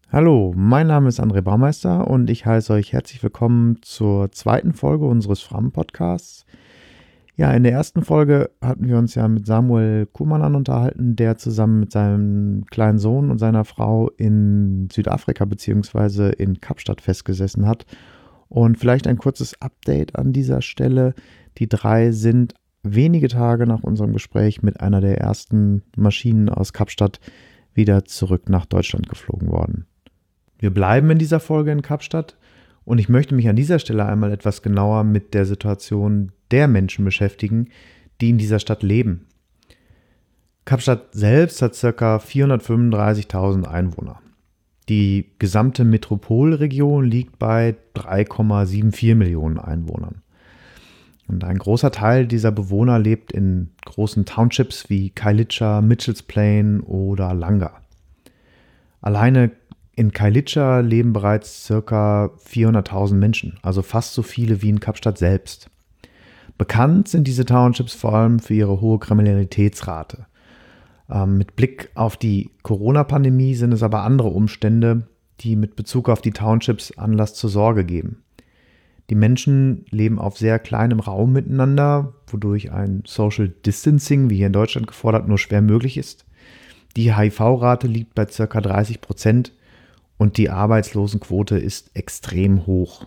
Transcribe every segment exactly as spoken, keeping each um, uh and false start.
Hallo, mein Name ist André Baumeister und ich heiße euch herzlich willkommen zur zweiten Folge unseres Fram-Podcasts. Ja, in der ersten Folge hatten wir uns ja mit Samuel Kuhmann unterhalten, der zusammen mit seinem kleinen Sohn und seiner Frau in Südafrika bzw. in Kapstadt festgesessen hat. Und vielleicht ein kurzes Update an dieser Stelle. Die drei sind wenige Tage nach unserem Gespräch mit einer der ersten Maschinen aus Kapstadt wieder zurück nach Deutschland geflogen worden. Wir bleiben in dieser Folge in Kapstadt und ich möchte mich an dieser Stelle einmal etwas genauer mit der Situation der Menschen beschäftigen, die in dieser Stadt leben. Kapstadt selbst hat ca. vierhundertfünfunddreißigtausend Einwohner. Die gesamte Metropolregion liegt bei drei Komma vierundsiebzig Millionen Einwohnern. Und ein großer Teil dieser Bewohner lebt in großen Townships wie Khayelitsha, Mitchells Plain oder Langa. Alleine in Khayelitsha leben bereits ca. vierhunderttausend Menschen, also fast so viele wie in Kapstadt selbst. Bekannt sind diese Townships vor allem für ihre hohe Kriminalitätsrate. Ähm, mit Blick auf die Corona-Pandemie sind es aber andere Umstände, die mit Bezug auf die Townships Anlass zur Sorge geben. Die Menschen leben auf sehr kleinem Raum miteinander, wodurch ein Social Distancing, wie hier in Deutschland gefordert, nur schwer möglich ist. Die H I V-Rate liegt bei ca. dreißig Prozent und die Arbeitslosenquote ist extrem hoch.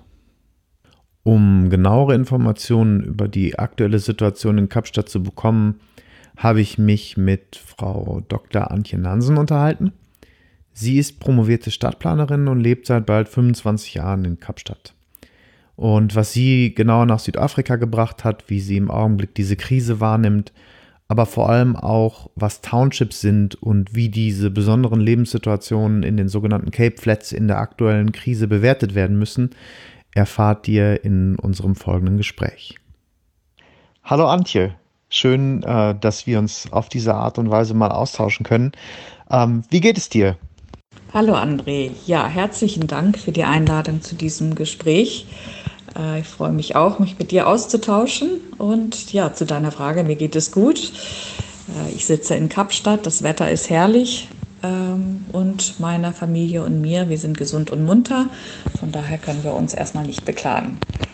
Um genauere Informationen über die aktuelle Situation in Kapstadt zu bekommen, habe ich mich mit Frau Doktor Antje Nansen unterhalten. Sie ist promovierte Stadtplanerin und lebt seit bald fünfundzwanzig Jahren in Kapstadt. Und was sie genauer nach Südafrika gebracht hat, wie sie im Augenblick diese Krise wahrnimmt, aber vor allem auch, was Townships sind und wie diese besonderen Lebenssituationen in den sogenannten Cape Flats in der aktuellen Krise bewertet werden müssen, erfahrt ihr in unserem folgenden Gespräch. Hallo Antje, schön, äh, dass wir uns auf diese Art und Weise mal austauschen können. Ähm, wie geht es dir? Hallo André, ja, herzlichen Dank für die Einladung zu diesem Gespräch. Ich freue mich auch, mich mit dir auszutauschen und ja, zu deiner Frage, mir geht es gut. Ich sitze in Kapstadt, das Wetter ist herrlich und meine Familie und mir, wir sind gesund und munter. Von daher können wir uns erstmal nicht beklagen.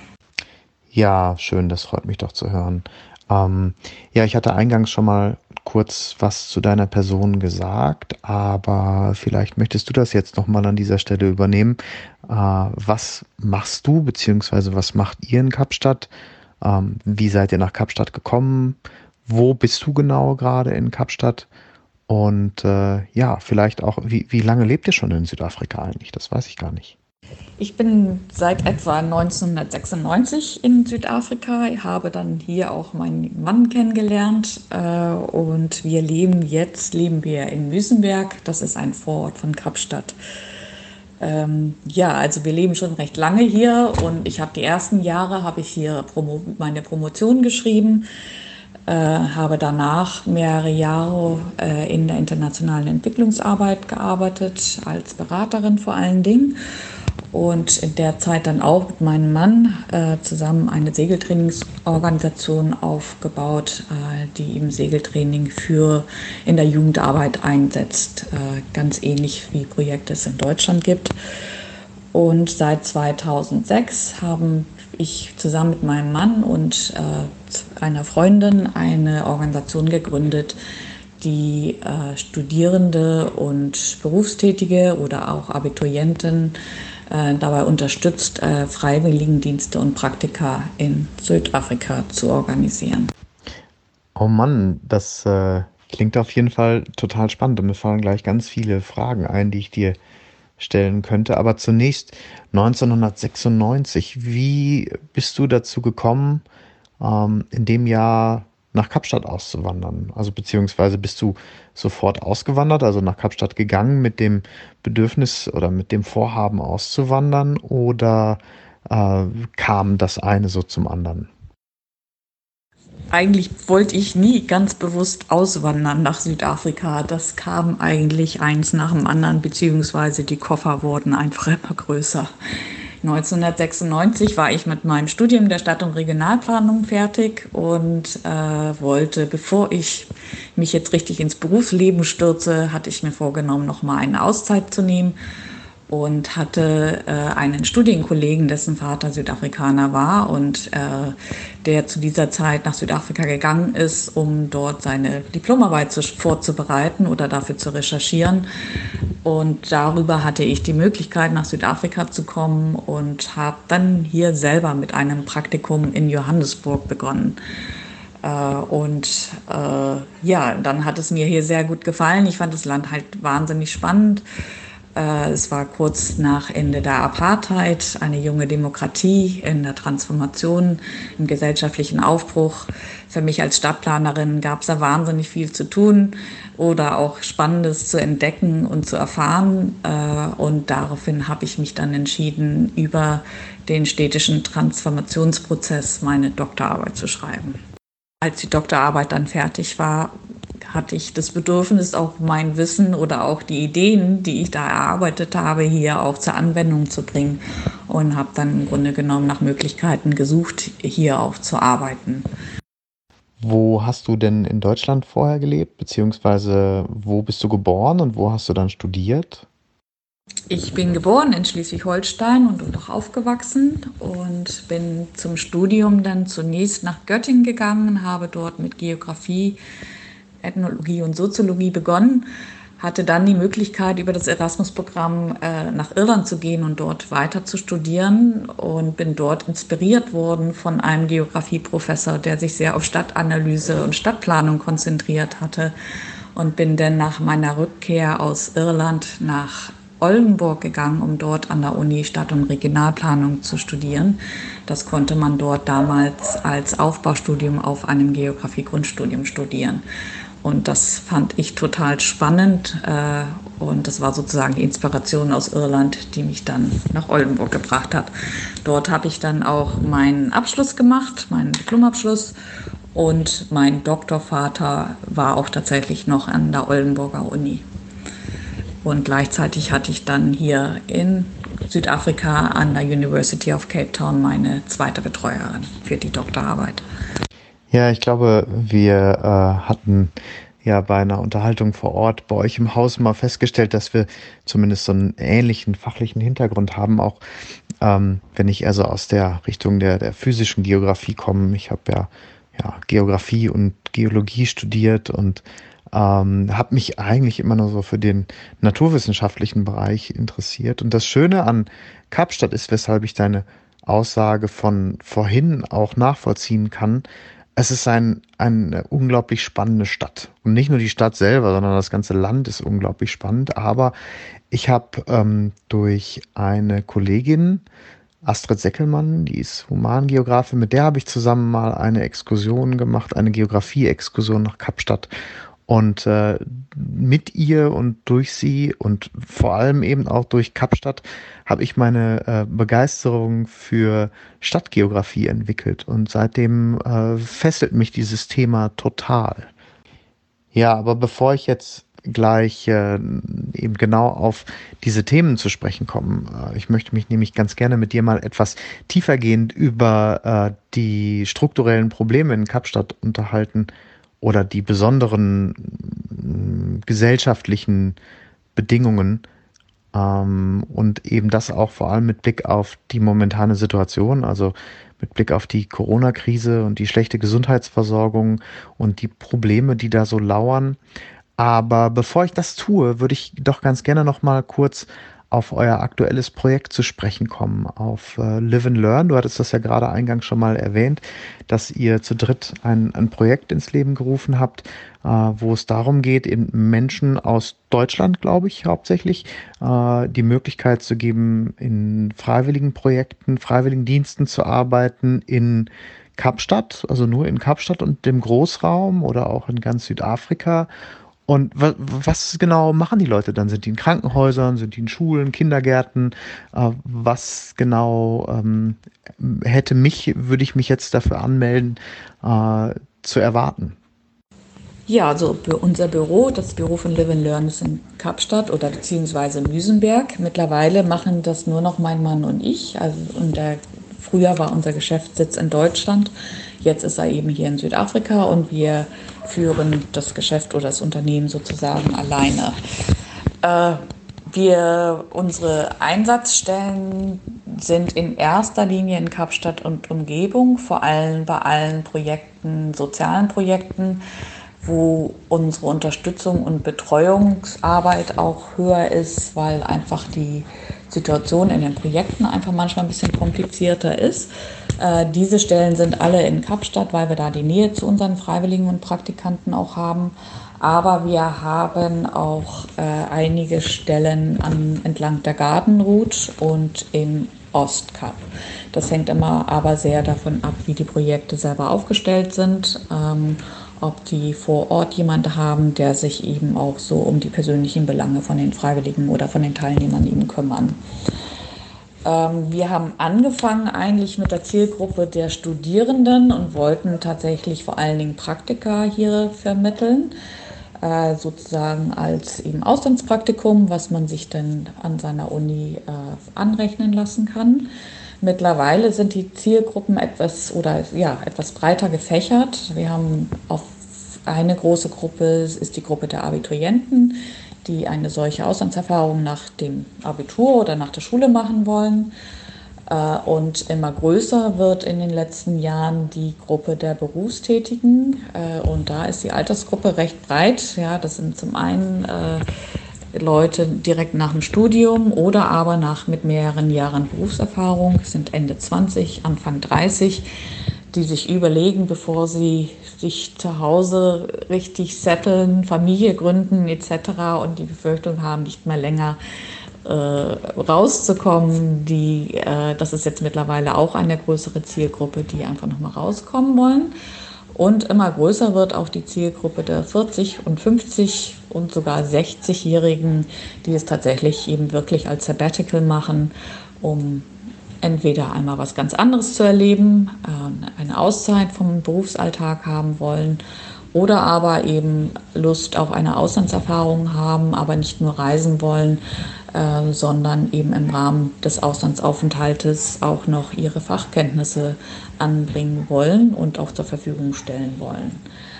Ja, schön, das freut mich doch zu hören. Ähm, ja, ich hatte eingangs schon mal kurz was zu deiner Person gesagt, aber vielleicht möchtest du das jetzt nochmal an dieser Stelle übernehmen. Äh, was machst du, beziehungsweise was macht ihr in Kapstadt? Ähm, wie seid ihr nach Kapstadt gekommen? Wo bist du genau gerade in Kapstadt? Und äh, ja, vielleicht auch, wie, wie lange lebt ihr schon in Südafrika eigentlich? Das weiß ich gar nicht. Ich bin seit etwa neunzehnhundertsechsundneunzig in Südafrika, habe dann hier auch meinen Mann kennengelernt äh, und wir leben jetzt, leben wir in Muizenberg, das ist ein Vorort von Kapstadt. Ähm, ja, also wir leben schon recht lange hier und ich habe die ersten Jahre, habe ich hier Promo, meine Promotion geschrieben, äh, habe danach mehrere Jahre äh, in der internationalen Entwicklungsarbeit gearbeitet, als Beraterin vor allen Dingen. Und in der Zeit dann auch mit meinem Mann äh, zusammen eine Segeltrainingsorganisation aufgebaut, äh, die eben Segeltraining für in der Jugendarbeit einsetzt, äh, ganz ähnlich wie Projekte es in Deutschland gibt. Und seit zweitausendsechs haben ich zusammen mit meinem Mann und äh, einer Freundin eine Organisation gegründet, die äh, Studierende und Berufstätige oder auch Abiturienten äh, dabei unterstützt, äh, Freiwilligendienste und Praktika in Südafrika zu organisieren. Oh Mann, das äh, klingt auf jeden Fall total spannend und mir fallen gleich ganz viele Fragen ein, die ich dir stellen könnte. Aber zunächst neunzehnhundertsechsundneunzig, wie bist du dazu gekommen, ähm, in dem Jahr nach Kapstadt auszuwandern? Also beziehungsweise bist du sofort ausgewandert, also nach Kapstadt gegangen mit dem Bedürfnis oder mit dem Vorhaben auszuwandern oder äh, kam das eine so zum anderen? Eigentlich wollte ich nie ganz bewusst auswandern nach Südafrika. Das kam eigentlich eins nach dem anderen, beziehungsweise die Koffer wurden einfach immer größer. neunzehnhundertsechsundneunzig war ich mit meinem Studium der Stadt- und Regionalplanung fertig und äh, wollte, bevor ich mich jetzt richtig ins Berufsleben stürze, hatte ich mir vorgenommen, noch mal eine Auszeit zu nehmen und hatte äh, einen Studienkollegen, dessen Vater Südafrikaner war und äh, der zu dieser Zeit nach Südafrika gegangen ist, um dort seine Diplomarbeit zu, vorzubereiten oder dafür zu recherchieren. Und darüber hatte ich die Möglichkeit, nach Südafrika zu kommen und habe dann hier selber mit einem Praktikum in Johannesburg begonnen. Äh, und äh, ja, dann hat es mir hier sehr gut gefallen. Ich fand das Land halt wahnsinnig spannend. Es war kurz nach Ende der Apartheid, eine junge Demokratie in der Transformation, im gesellschaftlichen Aufbruch. Für mich als Stadtplanerin gab es da wahnsinnig viel zu tun oder auch Spannendes zu entdecken und zu erfahren. Und daraufhin habe ich mich dann entschieden, über den städtischen Transformationsprozess meine Doktorarbeit zu schreiben. Als die Doktorarbeit dann fertig war, hatte ich das Bedürfnis, auch mein Wissen oder auch die Ideen, die ich da erarbeitet habe, hier auch zur Anwendung zu bringen und habe dann im Grunde genommen nach Möglichkeiten gesucht, hier auch zu arbeiten. Wo hast du denn in Deutschland vorher gelebt, beziehungsweise wo bist du geboren und wo hast du dann studiert? Ich bin geboren in Schleswig-Holstein und dort auch aufgewachsen und bin zum Studium dann zunächst nach Göttingen gegangen, habe dort mit Geografie, Ethnologie und Soziologie begonnen, hatte dann die Möglichkeit, über das Erasmus-Programm äh, nach Irland zu gehen und dort weiter zu studieren und bin dort inspiriert worden von einem Geografieprofessor, der sich sehr auf Stadtanalyse und Stadtplanung konzentriert hatte und bin dann nach meiner Rückkehr aus Irland nach Oldenburg gegangen, um dort an der Uni Stadt- und Regionalplanung zu studieren. Das konnte man dort damals als Aufbaustudium auf einem Geografie-Grundstudium studieren. Und das fand ich total spannend. Und das war sozusagen die Inspiration aus Irland, die mich dann nach Oldenburg gebracht hat. Dort habe ich dann auch meinen Abschluss gemacht, meinen Diplomabschluss. Und mein Doktorvater war auch tatsächlich noch an der Oldenburger Uni. Und gleichzeitig hatte ich dann hier in Südafrika an der University of Cape Town meine zweite Betreuerin für die Doktorarbeit. Ja, ich glaube, wir äh, hatten ja bei einer Unterhaltung vor Ort bei euch im Haus mal festgestellt, dass wir zumindest so einen ähnlichen fachlichen Hintergrund haben, auch ähm, wenn ich also aus der Richtung der, der physischen Geografie komme. Ich habe ja, ja Geografie und Geologie studiert und ähm, habe mich eigentlich immer nur so für den naturwissenschaftlichen Bereich interessiert. Und das Schöne an Kapstadt ist, weshalb ich deine Aussage von vorhin auch nachvollziehen kann. Es ist ein, eine unglaublich spannende Stadt. Und nicht nur die Stadt selber, sondern das ganze Land ist unglaublich spannend. Aber ich habe ähm, durch eine Kollegin, Astrid Seckelmann, die ist Humangeografin, mit der habe ich zusammen mal eine Exkursion gemacht, eine Geografie-Exkursion nach Kapstadt. Und äh, mit ihr und durch sie und vor allem eben auch durch Kapstadt habe ich meine äh, Begeisterung für Stadtgeografie entwickelt. Und seitdem äh, fesselt mich dieses Thema total. Ja, aber bevor ich jetzt gleich äh, eben genau auf diese Themen zu sprechen komme, äh, ich möchte mich nämlich ganz gerne mit dir mal etwas tiefergehend über äh, die strukturellen Probleme in Kapstadt unterhalten oder die besonderen mh, gesellschaftlichen Bedingungen ähm, und eben das auch vor allem mit Blick auf die momentane Situation, also mit Blick auf die Corona-Krise und die schlechte Gesundheitsversorgung und die Probleme, die da so lauern. Aber bevor ich das tue, würde ich doch ganz gerne noch mal kurz auf euer aktuelles Projekt zu sprechen kommen, auf äh, Live and Learn. Du hattest das ja gerade eingangs schon mal erwähnt, dass ihr zu dritt ein, ein Projekt ins Leben gerufen habt, äh, wo es darum geht, eben Menschen aus Deutschland, glaube ich, hauptsächlich, äh, die Möglichkeit zu geben, in freiwilligen Projekten, freiwilligen Diensten zu arbeiten in Kapstadt, also nur in Kapstadt und dem Großraum oder auch in ganz Südafrika. Und wa was genau machen die Leute dann? Sind die in Krankenhäusern, sind die in Schulen, Kindergärten? Äh, was genau ähm, hätte mich, würde ich mich jetzt dafür anmelden, äh, zu erwarten? Ja, also unser Büro, das Büro von Live and Learn ist in Kapstadt oder beziehungsweise Müsenberg. Mittlerweile machen das nur noch mein Mann und ich. Also und der, früher war unser Geschäftssitz in Deutschland. Jetzt ist er eben hier in Südafrika und wir führen das Geschäft oder das Unternehmen sozusagen alleine. Äh, Wir, unsere Einsatzstellen sind in erster Linie in Kapstadt und Umgebung, vor allem bei allen Projekten, sozialen Projekten, wo unsere Unterstützung und Betreuungsarbeit auch höher ist, weil einfach die Situation in den Projekten einfach manchmal ein bisschen komplizierter ist. Äh, diese Stellen sind alle in Kapstadt, weil wir da die Nähe zu unseren Freiwilligen und Praktikanten auch haben. Aber wir haben auch äh, einige Stellen an, entlang der Garden Route und im Ostkap. Das hängt immer aber sehr davon ab, wie die Projekte selber aufgestellt sind, ähm, ob die vor Ort jemanden haben, der sich eben auch so um die persönlichen Belange von den Freiwilligen oder von den Teilnehmern eben kümmern. Ähm, wir haben angefangen eigentlich mit der Zielgruppe der Studierenden und wollten tatsächlich vor allen Dingen Praktika hier vermitteln, äh, sozusagen als eben Auslandspraktikum, was man sich dann an seiner Uni äh, anrechnen lassen kann. Mittlerweile sind die Zielgruppen etwas oder ja etwas breiter gefächert. Wir haben auf eine große Gruppe, ist die Gruppe der Abiturienten, die eine solche Auslandserfahrung nach dem Abitur oder nach der Schule machen wollen. Und immer größer wird in den letzten Jahren die Gruppe der Berufstätigen. Und da ist die Altersgruppe recht breit. Ja, das sind zum einen Leute direkt nach dem Studium oder aber nach mit mehreren Jahren Berufserfahrung, sind Ende zwanzig, Anfang dreißig, die sich überlegen, bevor sie sich zu Hause richtig setteln, Familie gründen et cetera und die Befürchtung haben, nicht mehr länger äh, rauszukommen. Die, äh, das ist jetzt mittlerweile auch eine größere Zielgruppe, die einfach nochmal rauskommen wollen. Und immer größer wird auch die Zielgruppe der vierzig- und fünfzig- und sogar sechzigjährigen, die es tatsächlich eben wirklich als Sabbatical machen, um entweder einmal was ganz anderes zu erleben, eine Auszeit vom Berufsalltag haben wollen oder aber eben Lust auf eine Auslandserfahrung haben, aber nicht nur reisen wollen, äh, sondern eben im Rahmen des Auslandsaufenthaltes auch noch ihre Fachkenntnisse anbringen wollen und auch zur Verfügung stellen wollen.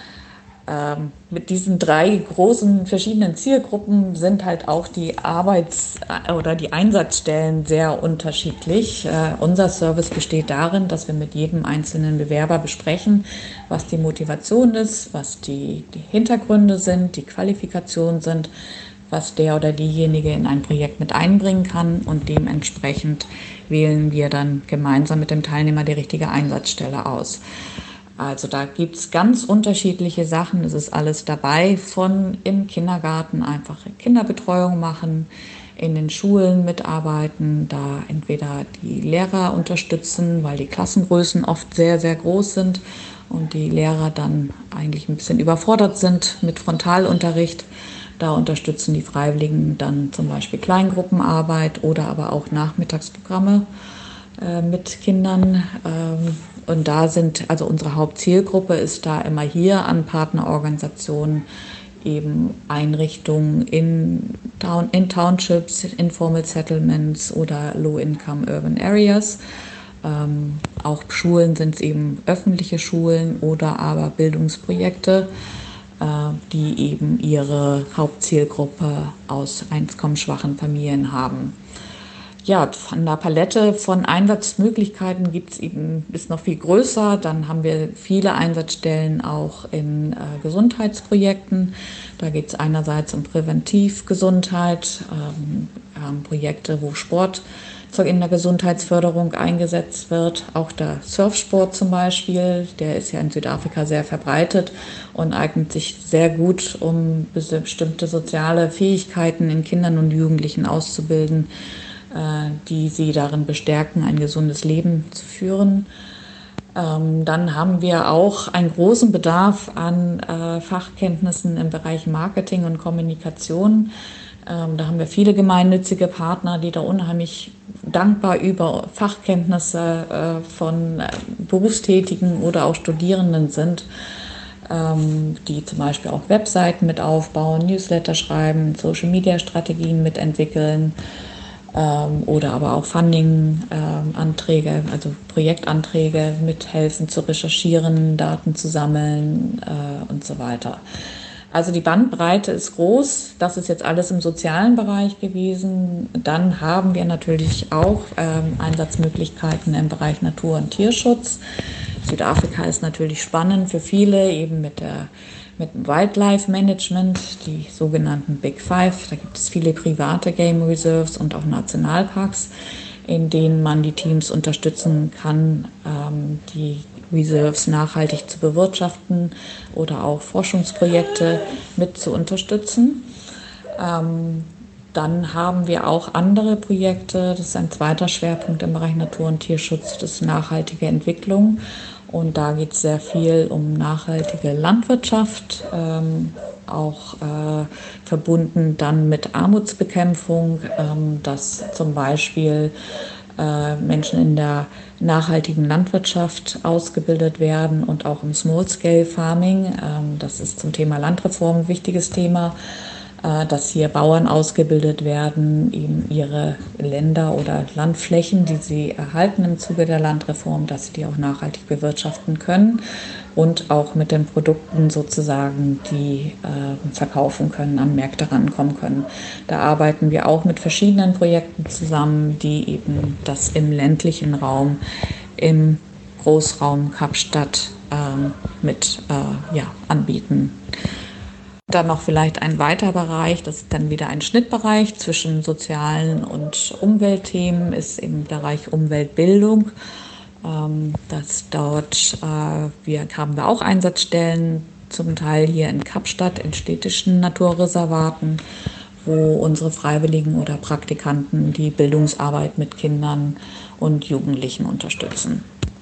Ähm, mit diesen drei großen verschiedenen Zielgruppen sind halt auch die Arbeits- oder die Einsatzstellen sehr unterschiedlich. Äh, unser Service besteht darin, dass wir mit jedem einzelnen Bewerber besprechen, was die Motivation ist, was die, die Hintergründe sind, die Qualifikationen sind, was der oder diejenige in ein Projekt mit einbringen kann, und dementsprechend wählen wir dann gemeinsam mit dem Teilnehmer die richtige Einsatzstelle aus. Also da gibt es ganz unterschiedliche Sachen, es ist alles dabei, von im Kindergarten einfach Kinderbetreuung machen, in den Schulen mitarbeiten, da entweder die Lehrer unterstützen, weil die Klassengrößen oft sehr, sehr groß sind und die Lehrer dann eigentlich ein bisschen überfordert sind mit Frontalunterricht. Da unterstützen die Freiwilligen dann zum Beispiel Kleingruppenarbeit oder aber auch Nachmittagsprogramme äh, mit Kindern. Ähm, und da sind, also unsere Hauptzielgruppe ist da immer hier an Partnerorganisationen, eben Einrichtungen in, Town, in Townships, Informal Settlements oder Low-Income Urban Areas. Ähm, auch Schulen sind es eben öffentliche Schulen oder aber Bildungsprojekte, äh, die eben ihre Hauptzielgruppe aus einkommensschwachen Familien haben. Ja, von der Palette von Einsatzmöglichkeiten gibt's eben, ist noch viel größer. Dann haben wir viele Einsatzstellen auch in äh, Gesundheitsprojekten. Da geht es einerseits um Präventivgesundheit, ähm, wir haben Projekte, wo Sport in der Gesundheitsförderung eingesetzt wird. Auch der Surfsport zum Beispiel, der ist ja in Südafrika sehr verbreitet und eignet sich sehr gut, um bestimmte soziale Fähigkeiten in Kindern und Jugendlichen auszubilden, die sie darin bestärken, ein gesundes Leben zu führen. Ähm, dann haben wir auch einen großen Bedarf an äh, Fachkenntnissen im Bereich Marketing und Kommunikation. Ähm, da haben wir viele gemeinnützige Partner, die da unheimlich dankbar über Fachkenntnisse äh, von äh, Berufstätigen oder auch Studierenden sind, ähm, die zum Beispiel auch Webseiten mit aufbauen, Newsletter schreiben, Social-Media-Strategien mitentwickeln. Oder aber auch Funding-Anträge, ähm, also Projektanträge mithelfen zu recherchieren, Daten zu sammeln äh, und so weiter. Also die Bandbreite ist groß. Das ist jetzt alles im sozialen Bereich gewesen. Dann haben wir natürlich auch ähm, Einsatzmöglichkeiten im Bereich Natur- und Tierschutz. Südafrika ist natürlich spannend für viele, eben mit der mit dem Wildlife Management, die sogenannten Big Five. Da gibt es viele private Game Reserves und auch Nationalparks, in denen man die Teams unterstützen kann, ähm, die Reserves nachhaltig zu bewirtschaften oder auch Forschungsprojekte mit zu unterstützen. Ähm, dann haben wir auch andere Projekte, das ist ein zweiter Schwerpunkt im Bereich Natur- und Tierschutz, das ist nachhaltige Entwicklung. Und da geht es sehr viel um nachhaltige Landwirtschaft, ähm, auch äh, verbunden dann mit Armutsbekämpfung, ähm, dass zum Beispiel äh, Menschen in der nachhaltigen Landwirtschaft ausgebildet werden und auch im Small-Scale-Farming. Ähm, das ist zum Thema Landreform ein wichtiges Thema, äh, dass hier Bauern ausgebildet werden, eben ihre Länder oder Landflächen, die sie erhalten im Zuge der Landreform, dass sie die auch nachhaltig bewirtschaften können und auch mit den Produkten sozusagen die äh, verkaufen können, an Märkte rankommen können. Da arbeiten wir auch mit verschiedenen Projekten zusammen, die eben das im ländlichen Raum, im Großraum Kapstadt ähm, mit äh, ja, anbieten. Dann noch vielleicht ein weiterer Bereich, das ist dann wieder ein Schnittbereich zwischen sozialen und Umweltthemen, ist im Bereich Umweltbildung. Ähm, dass dort äh, wir, haben wir auch Einsatzstellen, zum Teil hier in Kapstadt, in städtischen Naturreservaten, wo unsere Freiwilligen oder Praktikanten die Bildungsarbeit mit Kindern und Jugendlichen unterstützen.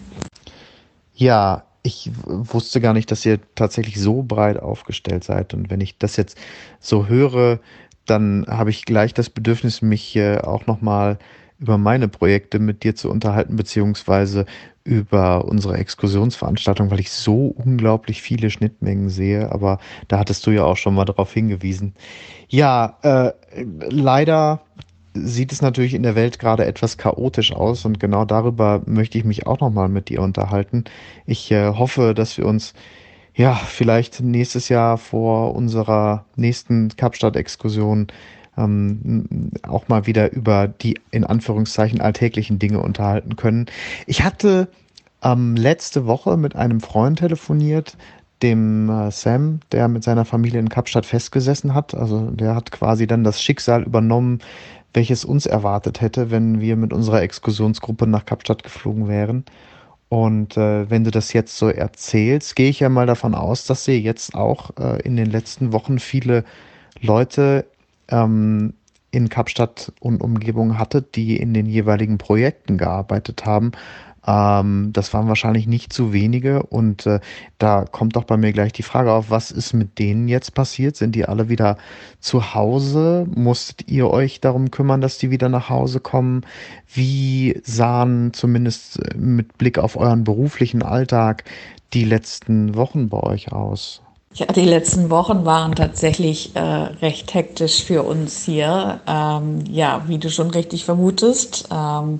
Ja, ich w- wusste gar nicht, dass ihr tatsächlich so breit aufgestellt seid. Und wenn ich das jetzt so höre, dann habe ich gleich das Bedürfnis, mich äh, auch nochmal über meine Projekte mit dir zu unterhalten, beziehungsweise über unsere Exkursionsveranstaltung, weil ich so unglaublich viele Schnittmengen sehe. Aber da hattest du ja auch schon mal darauf hingewiesen. Ja, äh, leider sieht es natürlich in der Welt gerade etwas chaotisch aus und genau darüber möchte ich mich auch nochmal mit dir unterhalten. Ich äh, hoffe, dass wir uns ja vielleicht nächstes Jahr vor unserer nächsten Kapstadt-Exkursion ähm, auch mal wieder über die in Anführungszeichen alltäglichen Dinge unterhalten können. Ich hatte ähm, letzte Woche mit einem Freund telefoniert, dem äh, Sam, der mit seiner Familie in Kapstadt festgesessen hat. Also der hat quasi dann das Schicksal übernommen, welches uns erwartet hätte, wenn wir mit unserer Exkursionsgruppe nach Kapstadt geflogen wären. Und äh, wenn du das jetzt so erzählst, gehe ich ja mal davon aus, dass ihr jetzt auch äh, in den letzten Wochen viele Leute ähm, in Kapstadt und Umgebung hattet, die in den jeweiligen Projekten gearbeitet haben. Ähm, das waren wahrscheinlich nicht zu wenige. Und äh, da kommt doch bei mir gleich die Frage auf, was ist mit denen jetzt passiert? Sind die alle wieder zu Hause? Musstet ihr euch darum kümmern, dass die wieder nach Hause kommen? Wie sahen zumindest äh, mit Blick auf euren beruflichen Alltag die letzten Wochen bei euch aus? Ja, die letzten Wochen waren tatsächlich äh, recht hektisch für uns hier. Ähm, ja, wie du schon richtig vermutest, ähm,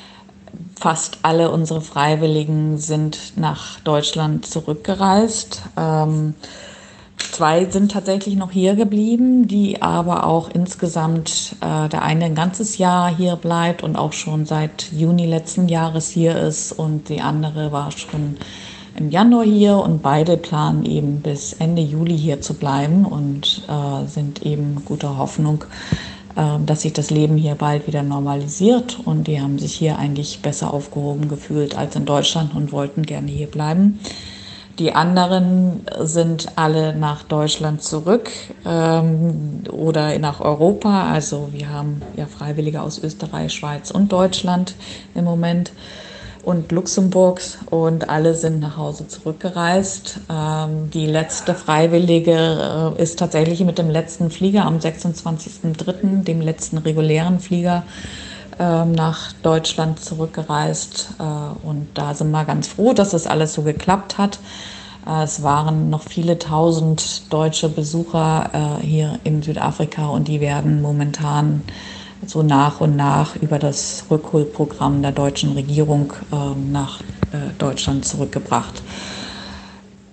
fast alle unsere Freiwilligen sind nach Deutschland zurückgereist. Ähm, zwei sind tatsächlich noch hier geblieben, die aber auch insgesamt äh, der eine ein ganzes Jahr hier bleibt und auch schon seit Juni letzten Jahres hier ist und die andere war schon im Januar hier und beide planen eben bis Ende Juli hier zu bleiben und äh, sind eben guter Hoffnung, äh, dass sich das Leben hier bald wieder normalisiert und die haben sich hier eigentlich besser aufgehoben gefühlt als in Deutschland und wollten gerne hier bleiben. Die anderen sind alle nach Deutschland zurück ähm, oder nach Europa. Also wir haben ja Freiwillige aus Österreich, Schweiz und Deutschland im Moment und Luxemburgs und alle sind nach Hause zurückgereist. Ähm, die letzte Freiwillige äh, ist tatsächlich mit dem letzten Flieger am sechsundzwanzigsten dritten, dem letzten regulären Flieger, ähm, nach Deutschland zurückgereist. Äh, und da sind wir ganz froh, dass das alles so geklappt hat. Äh, es waren noch viele tausend deutsche Besucher äh, hier in Südafrika und die werden momentan so nach und nach über das Rückholprogramm der deutschen Regierung äh, nach äh, Deutschland zurückgebracht.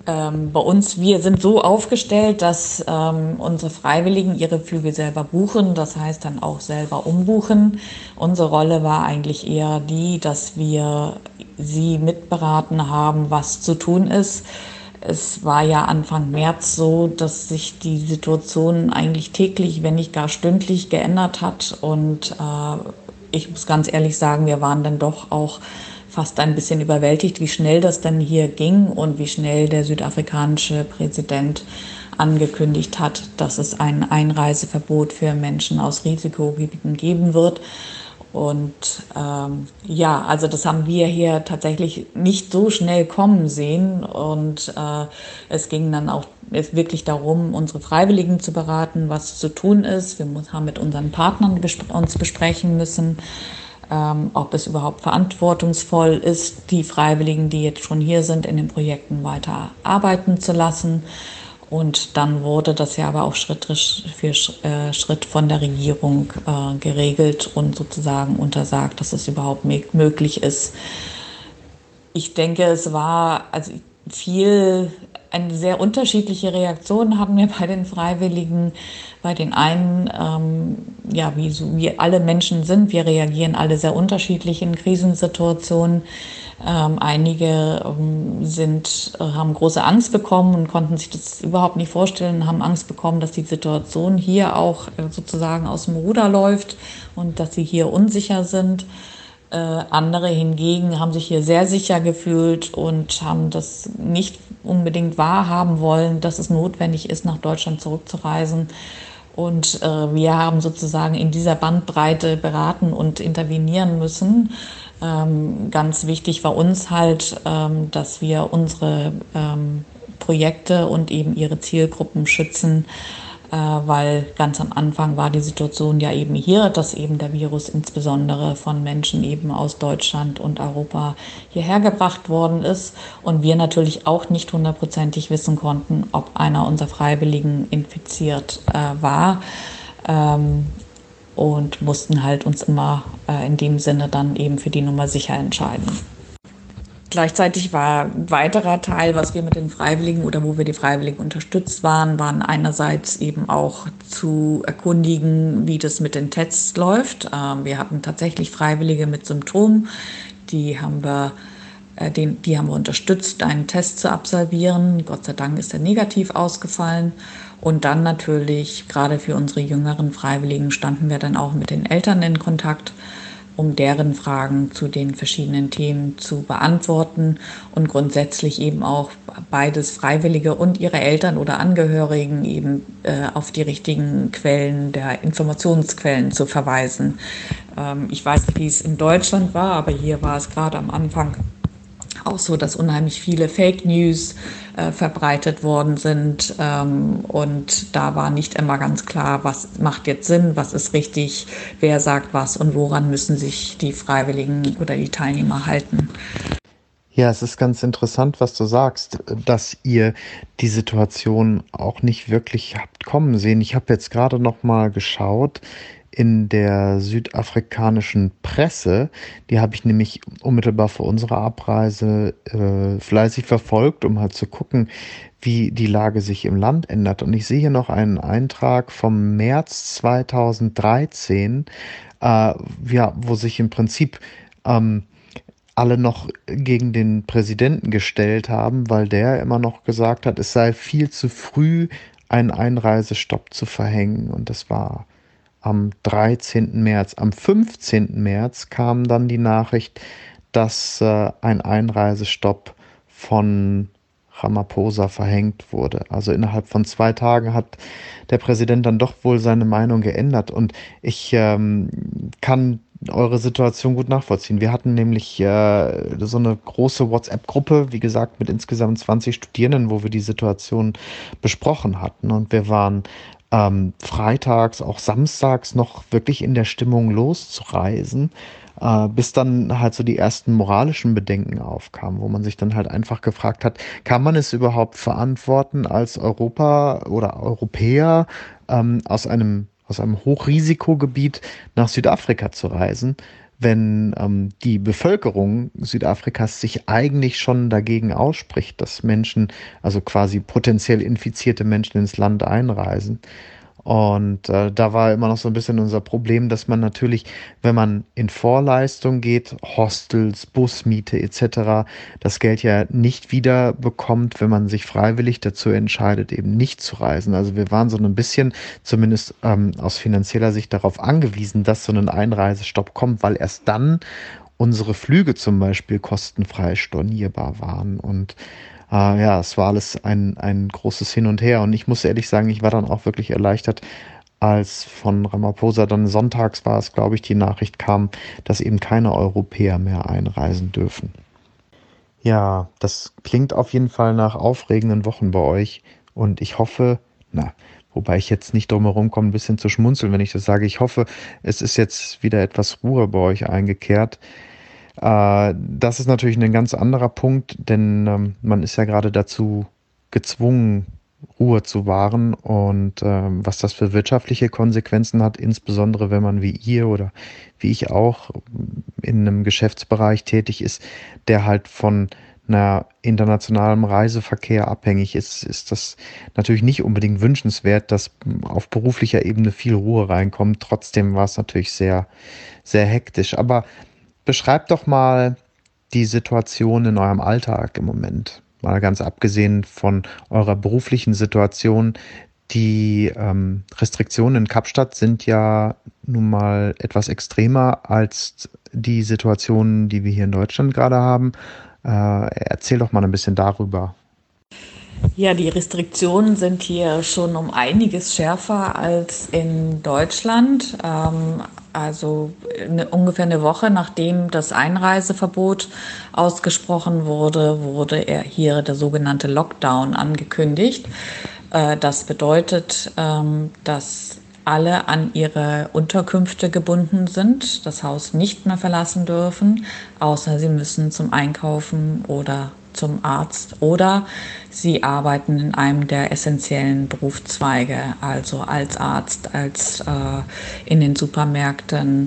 Ähm, bei uns, wir sind so aufgestellt, dass ähm, unsere Freiwilligen ihre Flüge selber buchen, das heißt dann auch selber umbuchen. Unsere Rolle war eigentlich eher die, dass wir sie mitberaten haben, was zu tun ist. Es war ja Anfang März so, dass sich die Situation eigentlich täglich, wenn nicht gar stündlich geändert hat. Und äh, ich muss ganz ehrlich sagen, wir waren dann doch auch fast ein bisschen überwältigt, wie schnell das dann hier ging und wie schnell der südafrikanische Präsident angekündigt hat, dass es ein Einreiseverbot für Menschen aus Risikogebieten geben wird. Und ähm, ja, also das haben wir hier tatsächlich nicht so schnell kommen sehen. Und äh, es ging dann auch wirklich darum, unsere Freiwilligen zu beraten, was zu tun ist. Wir haben mit unseren Partnern bespr- uns besprechen müssen, ähm, ob es überhaupt verantwortungsvoll ist, die Freiwilligen, die jetzt schon hier sind, in den Projekten weiter arbeiten zu lassen. Und dann wurde das ja aber auch Schritt für Schritt von der Regierung äh, geregelt und sozusagen untersagt, dass es überhaupt möglich ist. Ich denke, es war also viel, eine sehr unterschiedliche Reaktion hatten wir bei den Freiwilligen. Bei den einen, ähm, ja, wie so wie alle Menschen sind, wir reagieren alle sehr unterschiedlich in Krisensituationen. Ähm, einige ähm, sind, äh, haben große Angst bekommen und konnten sich das überhaupt nicht vorstellen, haben Angst bekommen, dass die Situation hier auch äh, sozusagen aus dem Ruder läuft und dass sie hier unsicher sind. Äh, andere hingegen haben sich hier sehr sicher gefühlt und haben das nicht unbedingt wahrhaben wollen, dass es notwendig ist, nach Deutschland zurückzureisen. Und äh, wir haben sozusagen in dieser Bandbreite beraten und intervenieren müssen. Ähm, ganz wichtig war uns halt, ähm, dass wir unsere ähm, Projekte und eben ihre Zielgruppen schützen, äh, weil ganz am Anfang war die Situation ja eben hier, dass eben der Virus insbesondere von Menschen eben aus Deutschland und Europa hierher gebracht worden ist und wir natürlich auch nicht hundertprozentig wissen konnten, ob einer unserer Freiwilligen infiziert äh, war. Ähm, und mussten halt uns immer äh, in dem Sinne dann eben für die Nummer sicher entscheiden. Gleichzeitig war ein weiterer Teil, was wir mit den Freiwilligen oder wo wir die Freiwilligen unterstützt waren, waren einerseits eben auch zu erkundigen, wie das mit den Tests läuft. Ähm, wir hatten tatsächlich Freiwillige mit Symptomen, die haben wir äh, den, die haben wir unterstützt, einen Test zu absolvieren. Gott sei Dank ist er negativ ausgefallen. Und dann natürlich, gerade für unsere jüngeren Freiwilligen, standen wir dann auch mit den Eltern in Kontakt, um deren Fragen zu den verschiedenen Themen zu beantworten und grundsätzlich eben auch beides Freiwillige und ihre Eltern oder Angehörigen eben äh, auf die richtigen Quellen der Informationsquellen zu verweisen. Ähm, ich weiß nicht, wie es in Deutschland war, aber hier war es gerade am Anfang auch so, dass unheimlich viele Fake News äh, verbreitet worden sind. Ähm, und da war nicht immer ganz klar, was macht jetzt Sinn, was ist richtig, wer sagt was und woran müssen sich die Freiwilligen oder die Teilnehmer halten. Ja, es ist ganz interessant, was du sagst, dass ihr die Situation auch nicht wirklich habt kommen sehen. Ich habe jetzt gerade noch mal geschaut in der südafrikanischen Presse. Die habe ich nämlich unmittelbar vor unserer Abreise äh, fleißig verfolgt, um halt zu gucken, wie die Lage sich im Land ändert. Und ich sehe hier noch einen Eintrag vom März zweitausenddreizehn, äh, ja, wo sich im Prinzip ähm, alle noch gegen den Präsidenten gestellt haben, weil der immer noch gesagt hat, es sei viel zu früh, einen Einreisestopp zu verhängen. Und das war am dreizehnten März. Am fünfzehnten März kam dann die Nachricht, dass äh, ein Einreisestopp von Ramaphosa verhängt wurde. Also innerhalb von zwei Tagen hat der Präsident dann doch wohl seine Meinung geändert. Und ich ähm, kann eure Situation gut nachvollziehen. Wir hatten nämlich äh, so eine große WhatsApp-Gruppe, wie gesagt, mit insgesamt zwanzig Studierenden, wo wir die Situation besprochen hatten. Und wir waren ähm, freitags, auch samstags noch wirklich in der Stimmung loszureisen, äh, bis dann halt so die ersten moralischen Bedenken aufkamen, wo man sich dann halt einfach gefragt hat, kann man es überhaupt verantworten, als Europa oder Europäer ähm, aus einem aus einem Hochrisikogebiet nach Südafrika zu reisen, wenn ähm, die Bevölkerung Südafrikas sich eigentlich schon dagegen ausspricht, dass Menschen, also quasi potenziell infizierte Menschen ins Land einreisen. Und äh, da war immer noch so ein bisschen unser Problem, dass man natürlich, wenn man in Vorleistung geht, Hostels, Busmiete et cetera, das Geld ja nicht wieder bekommt, wenn man sich freiwillig dazu entscheidet, eben nicht zu reisen. Also wir waren so ein bisschen, zumindest ähm, aus finanzieller Sicht, darauf angewiesen, dass so ein Einreisestopp kommt, weil erst dann unsere Flüge zum Beispiel kostenfrei stornierbar waren. Und äh, ja, es war alles ein, ein großes Hin und Her. Und ich muss ehrlich sagen, ich war dann auch wirklich erleichtert, als von Ramaphosa dann sonntags war es, glaube ich, die Nachricht kam, dass eben keine Europäer mehr einreisen dürfen. Ja, das klingt auf jeden Fall nach aufregenden Wochen bei euch. Und ich hoffe, na, wobei ich jetzt nicht drum herum komme, ein bisschen zu schmunzeln, wenn ich das sage. Ich hoffe, es ist jetzt wieder etwas Ruhe bei euch eingekehrt. Äh, das ist natürlich ein ganz anderer Punkt, denn ähm, man ist ja gerade dazu gezwungen, Ruhe zu wahren und ähm, was das für wirtschaftliche Konsequenzen hat, insbesondere wenn man wie ihr oder wie ich auch in einem Geschäftsbereich tätig ist, der halt von einer internationalen Reiseverkehr abhängig ist, ist das natürlich nicht unbedingt wünschenswert, dass auf beruflicher Ebene viel Ruhe reinkommt. Trotzdem war es natürlich sehr, sehr hektisch. Aber beschreibt doch mal die Situation in eurem Alltag im Moment. Mal ganz abgesehen von eurer beruflichen Situation. Die ähm, Restriktionen in Kapstadt sind ja nun mal etwas extremer als die Situationen, die wir hier in Deutschland gerade haben. Äh, erzähl doch mal ein bisschen darüber. Ja, die Restriktionen sind hier schon um einiges schärfer als in Deutschland. Ähm, also eine, ungefähr eine Woche nachdem das Einreiseverbot ausgesprochen wurde, wurde er hier der sogenannte Lockdown angekündigt. Äh, das bedeutet, ähm, dass alle an ihre Unterkünfte gebunden sind, das Haus nicht mehr verlassen dürfen, außer sie müssen zum Einkaufen oder zum Arzt oder sie arbeiten in einem der essentiellen Berufszweige, also als Arzt, als äh, in den Supermärkten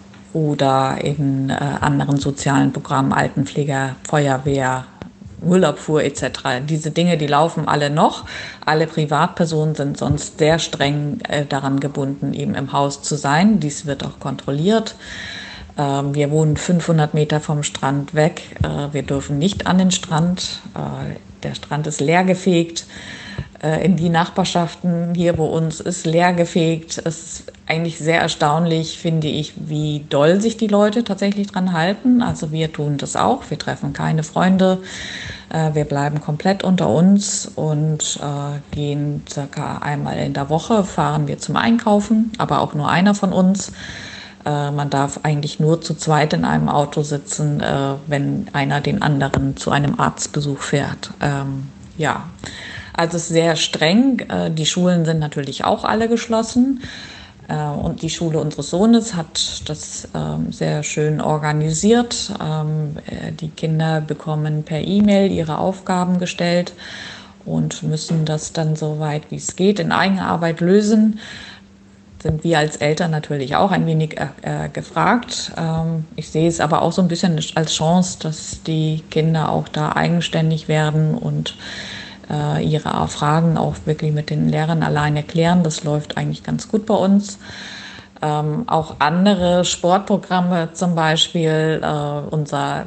oder in äh, anderen sozialen Programmen, Altenpfleger, Feuerwehr, Müllabfuhr et cetera. Diese Dinge, die laufen alle noch. Alle Privatpersonen sind sonst sehr streng äh, daran gebunden, eben im Haus zu sein. Dies wird auch kontrolliert. Ähm, wir wohnen fünfhundert Meter vom Strand weg. Äh, wir dürfen nicht an den Strand. Äh, der Strand ist leergefegt. Äh, in die Nachbarschaften hier bei uns ist leergefegt. Es ist eigentlich sehr erstaunlich, finde ich, wie doll sich die Leute tatsächlich dran halten. Also wir tun das auch. Wir treffen keine Freunde. Äh, wir bleiben komplett unter uns und äh, gehen circa einmal in der Woche, fahren wir zum Einkaufen, aber auch nur einer von uns. Äh, man darf eigentlich nur zu zweit in einem Auto sitzen, äh, wenn einer den anderen zu einem Arztbesuch fährt. Ähm, ja, also es ist sehr streng. Äh, die Schulen sind natürlich auch alle geschlossen. Äh, und die Schule unseres Sohnes hat das ähm, sehr schön organisiert. Ähm, äh, die Kinder bekommen per E-Mail ihre Aufgaben gestellt und müssen das dann so weit wie es geht in Eigenarbeit lösen. Sind wir als Eltern natürlich auch ein wenig äh, gefragt. Ähm, ich sehe es aber auch so ein bisschen als Chance, dass die Kinder auch da eigenständig werden und äh, ihre Fragen auch wirklich mit den Lehrern allein erklären. Das läuft eigentlich ganz gut bei uns. Ähm, auch andere Sportprogramme, zum Beispiel äh, unser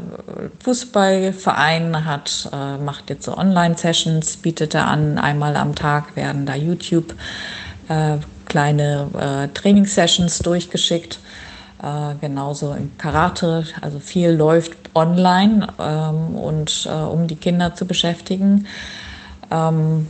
Fußballverein hat, äh, macht jetzt so Online-Sessions, bietet er an. Einmal am Tag werden da YouTube äh, kleine äh, Trainingssessions durchgeschickt. Äh, genauso im Karate, also viel läuft online ähm, und äh, um die Kinder zu beschäftigen. Ähm,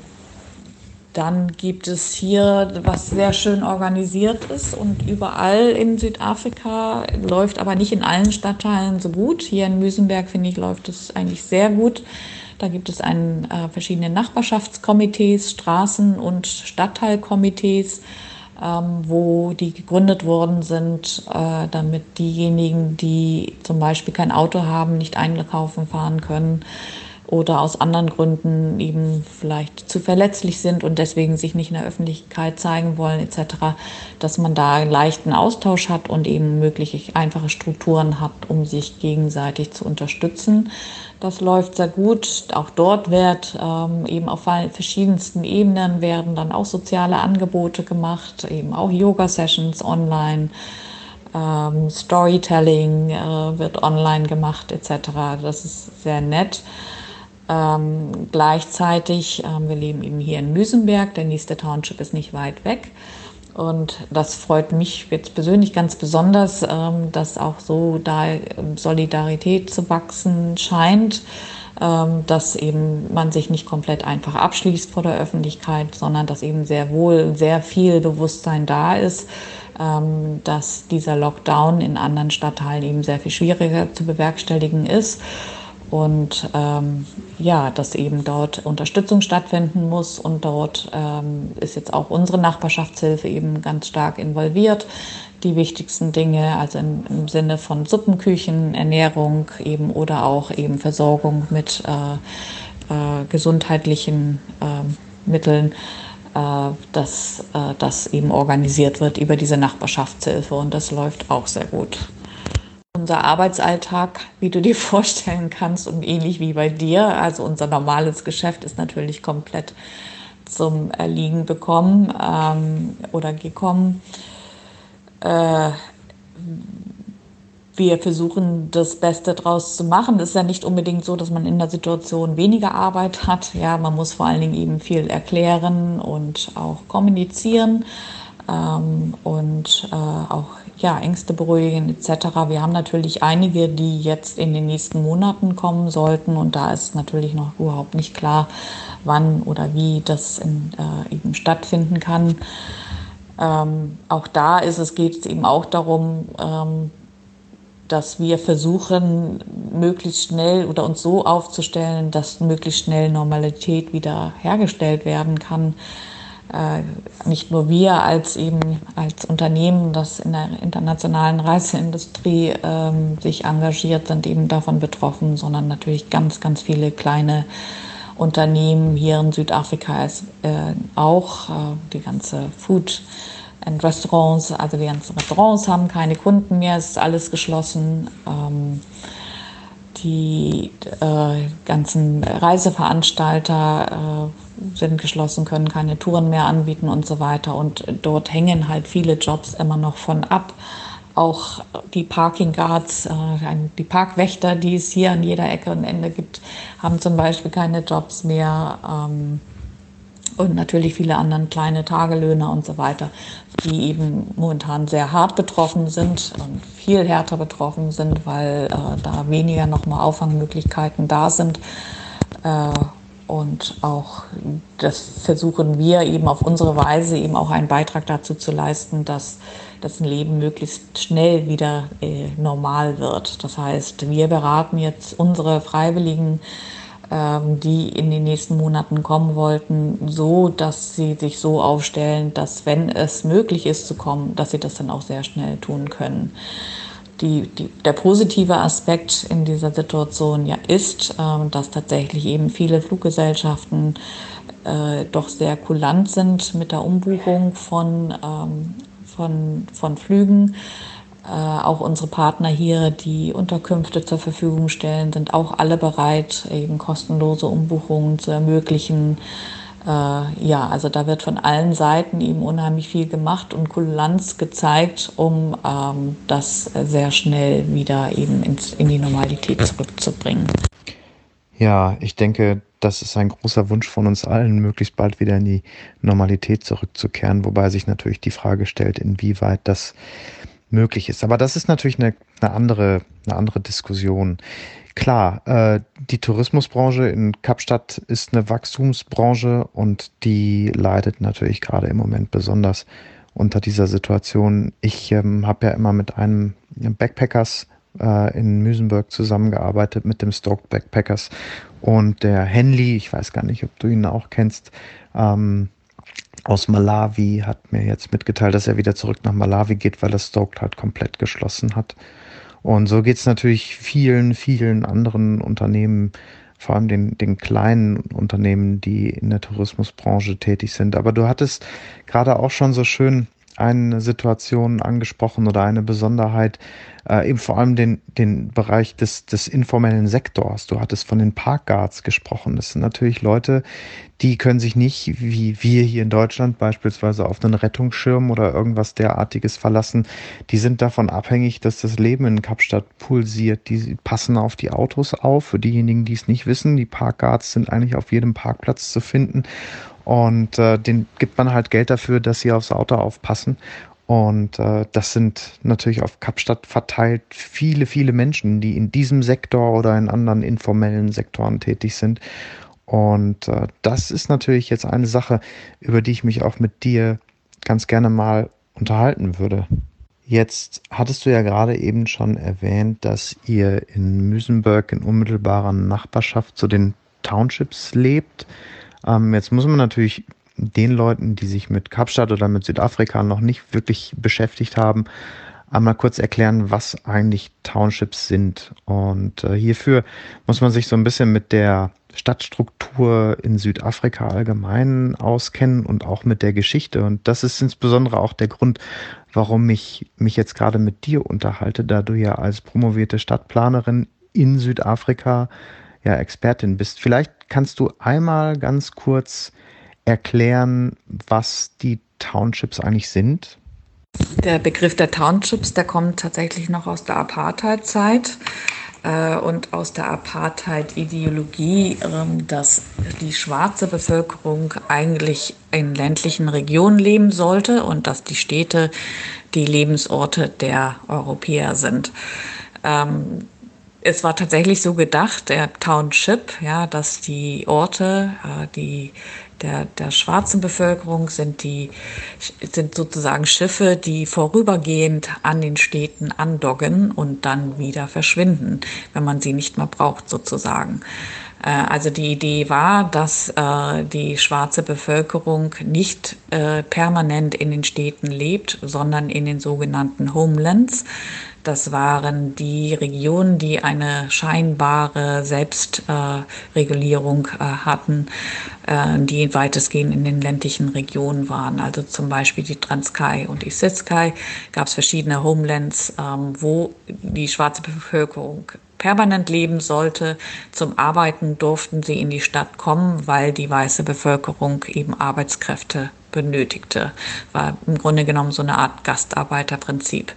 dann gibt es hier, was sehr schön organisiert ist und überall in Südafrika, läuft aber nicht in allen Stadtteilen so gut. Hier in Muizenberg, finde ich, läuft es eigentlich sehr gut. Da gibt es einen, äh, verschiedene Nachbarschaftskomitees, Straßen- und Stadtteilkomitees, ähm, wo die gegründet worden sind, äh, damit diejenigen, die zum Beispiel kein Auto haben, nicht einkaufen fahren können, oder aus anderen Gründen eben vielleicht zu verletzlich sind und deswegen sich nicht in der Öffentlichkeit zeigen wollen et cetera, dass man da einen leichten Austausch hat und eben mögliche einfache Strukturen hat, um sich gegenseitig zu unterstützen. Das läuft sehr gut. Auch dort wird ähm, eben auf verschiedensten Ebenen werden dann auch soziale Angebote gemacht, eben auch Yoga-Sessions online. Ähm, Storytelling äh, wird online gemacht et cetera. Das ist sehr nett. Ähm, gleichzeitig, ähm, wir leben eben hier in Müsenberg, der nächste Township ist nicht weit weg. Und das freut mich jetzt persönlich ganz besonders, ähm, dass auch so da Solidarität zu wachsen scheint, ähm, dass eben man sich nicht komplett einfach abschließt vor der Öffentlichkeit, sondern dass eben sehr wohl sehr viel Bewusstsein da ist, ähm, dass dieser Lockdown in anderen Stadtteilen eben sehr viel schwieriger zu bewerkstelligen ist. Und ähm, ja, dass eben dort Unterstützung stattfinden muss. Und dort ähm, ist jetzt auch unsere Nachbarschaftshilfe eben ganz stark involviert. Die wichtigsten Dinge, also im, im Sinne von Suppenküchen, Ernährung eben oder auch eben Versorgung mit äh, äh, gesundheitlichen äh, Mitteln, äh, dass äh, das eben organisiert wird über diese Nachbarschaftshilfe. Und das läuft auch sehr gut. Unser Arbeitsalltag, wie du dir vorstellen kannst und ähnlich wie bei dir, also unser normales Geschäft ist natürlich komplett zum Erliegen bekommen ähm, oder gekommen. Äh, wir versuchen das Beste draus zu machen. Es ist ja nicht unbedingt so, dass man in der Situation weniger Arbeit hat. Ja, man muss vor allen Dingen eben viel erklären und auch kommunizieren ähm, und äh, auch ja, Ängste beruhigen et cetera. Wir haben natürlich einige, die jetzt in den nächsten Monaten kommen sollten und da ist natürlich noch überhaupt nicht klar, wann oder wie das in, äh, eben stattfinden kann. Ähm, auch da ist es, geht es eben auch darum, ähm, dass wir versuchen, möglichst schnell oder uns so aufzustellen, dass möglichst schnell Normalität wieder hergestellt werden kann. Äh, nicht nur wir als eben als Unternehmen, das in der internationalen Reiseindustrie ähm, sich engagiert, sind eben davon betroffen, sondern natürlich ganz, ganz viele kleine Unternehmen hier in Südafrika ist äh, auch äh, die ganze Food and Restaurants, also die ganzen Restaurants haben keine Kunden mehr, es ist alles geschlossen. Ähm, die äh, ganzen Reiseveranstalter äh, sind geschlossen, können keine Touren mehr anbieten und so weiter. Und dort hängen halt viele Jobs immer noch von ab. Auch die Parking Guards, äh, die Parkwächter, die es hier an jeder Ecke und Ende gibt, haben zum Beispiel keine Jobs mehr. Ähm, und natürlich viele andere kleine Tagelöhner und so weiter, die eben momentan sehr hart betroffen sind und viel härter betroffen sind, weil äh, da weniger nochmal Auffangmöglichkeiten da sind. Äh, und auch das versuchen wir eben auf unsere Weise eben auch einen Beitrag dazu zu leisten, dass das Leben möglichst schnell wieder äh, normal wird. Das heißt, wir beraten jetzt unsere Freiwilligen, die in den nächsten Monaten kommen wollten, so, dass sie sich so aufstellen, dass, wenn es möglich ist zu kommen, dass sie das dann auch sehr schnell tun können. Die, die, der positive Aspekt in dieser Situation ja ist, äh, dass tatsächlich eben viele Fluggesellschaften äh, doch sehr kulant sind mit der Umbuchung von, ähm, von, von Flügen. Äh, auch unsere Partner hier, die Unterkünfte zur Verfügung stellen, sind auch alle bereit, eben kostenlose Umbuchungen zu ermöglichen. Äh, ja, also da wird von allen Seiten eben unheimlich viel gemacht und Kulanz gezeigt, um ähm, das sehr schnell wieder eben ins, in die Normalität zurückzubringen. Ja, ich denke, das ist ein großer Wunsch von uns allen, möglichst bald wieder in die Normalität zurückzukehren, wobei sich natürlich die Frage stellt, inwieweit das möglich ist. Aber das ist natürlich eine, eine andere, eine andere Diskussion. Klar, äh, die Tourismusbranche in Kapstadt ist eine Wachstumsbranche und die leidet natürlich gerade im Moment besonders unter dieser Situation. Ich ähm, habe ja immer mit einem Backpackers äh, in Müsenburg zusammengearbeitet, mit dem Stoked Backpackers, und der Henley, ich weiß gar nicht, ob du ihn auch kennst, ähm, aus Malawi, hat mir jetzt mitgeteilt, dass er wieder zurück nach Malawi geht, weil das Stoked halt komplett geschlossen hat. Und so geht es natürlich vielen, vielen anderen Unternehmen vor allem den, den kleinen Unternehmen, die in der Tourismusbranche tätig sind. Aber du hattest gerade auch schon so schön eine Situation angesprochen oder eine Besonderheit, äh, eben vor allem den, den Bereich des, des informellen Sektors. Du hattest von den Parkguards gesprochen. Das sind natürlich Leute, die können sich nicht, wie wir hier in Deutschland beispielsweise, auf einen Rettungsschirm oder irgendwas derartiges verlassen. Die sind davon abhängig, dass das Leben in Kapstadt pulsiert. Die passen auf die Autos auf. Für diejenigen, die es nicht wissen, die Parkguards sind eigentlich auf jedem Parkplatz zu finden. Und äh, den gibt man halt Geld dafür, dass sie aufs Auto aufpassen. Und äh, das sind natürlich auf Kapstadt verteilt viele, viele Menschen, die in diesem Sektor oder in anderen informellen Sektoren tätig sind. Und äh, das ist natürlich jetzt eine Sache, über die ich mich auch mit dir ganz gerne mal unterhalten würde. Jetzt hattest du ja gerade eben schon erwähnt, dass ihr in Muizenberg in unmittelbarer Nachbarschaft zu den Townships lebt. Ähm, jetzt muss man natürlich den Leuten, die sich mit Kapstadt oder mit Südafrika noch nicht wirklich beschäftigt haben, einmal kurz erklären, was eigentlich Townships sind. Und äh, hierfür muss man sich so ein bisschen mit der Stadtstruktur in Südafrika allgemein auskennen und auch mit der Geschichte. Und das ist insbesondere auch der Grund, warum ich mich jetzt gerade mit dir unterhalte, da du ja als promovierte Stadtplanerin in Südafrika ja Expertin bist. Vielleicht kannst du einmal ganz kurz erklären, was die Townships eigentlich sind? Der Begriff der Townships, der kommt tatsächlich noch aus der Apartheid-Zeit äh, und aus der Apartheid-Ideologie, äh, dass die schwarze Bevölkerung eigentlich in ländlichen Regionen leben sollte und dass die Städte die Lebensorte der Europäer sind. Ähm, Es war tatsächlich so gedacht, der Township, ja, dass die Orte, äh, die der, der schwarzen Bevölkerung sind die, sind sozusagen Schiffe, die vorübergehend an den Städten andocken und dann wieder verschwinden, wenn man sie nicht mehr braucht, sozusagen. Äh, also die Idee war, dass äh, die schwarze Bevölkerung nicht äh, permanent in den Städten lebt, sondern in den sogenannten Homelands. Das waren die Regionen, die eine scheinbare Selbstregulierung äh, hatten, äh, die weitestgehend in den ländlichen Regionen waren. Also zum Beispiel die Transkei und die Ciskei gab es verschiedene Homelands, ähm, wo die schwarze Bevölkerung permanent leben sollte. Zum Arbeiten durften sie in die Stadt kommen, weil die weiße Bevölkerung eben Arbeitskräfte benötigte. War im Grunde genommen so eine Art Gastarbeiterprinzip.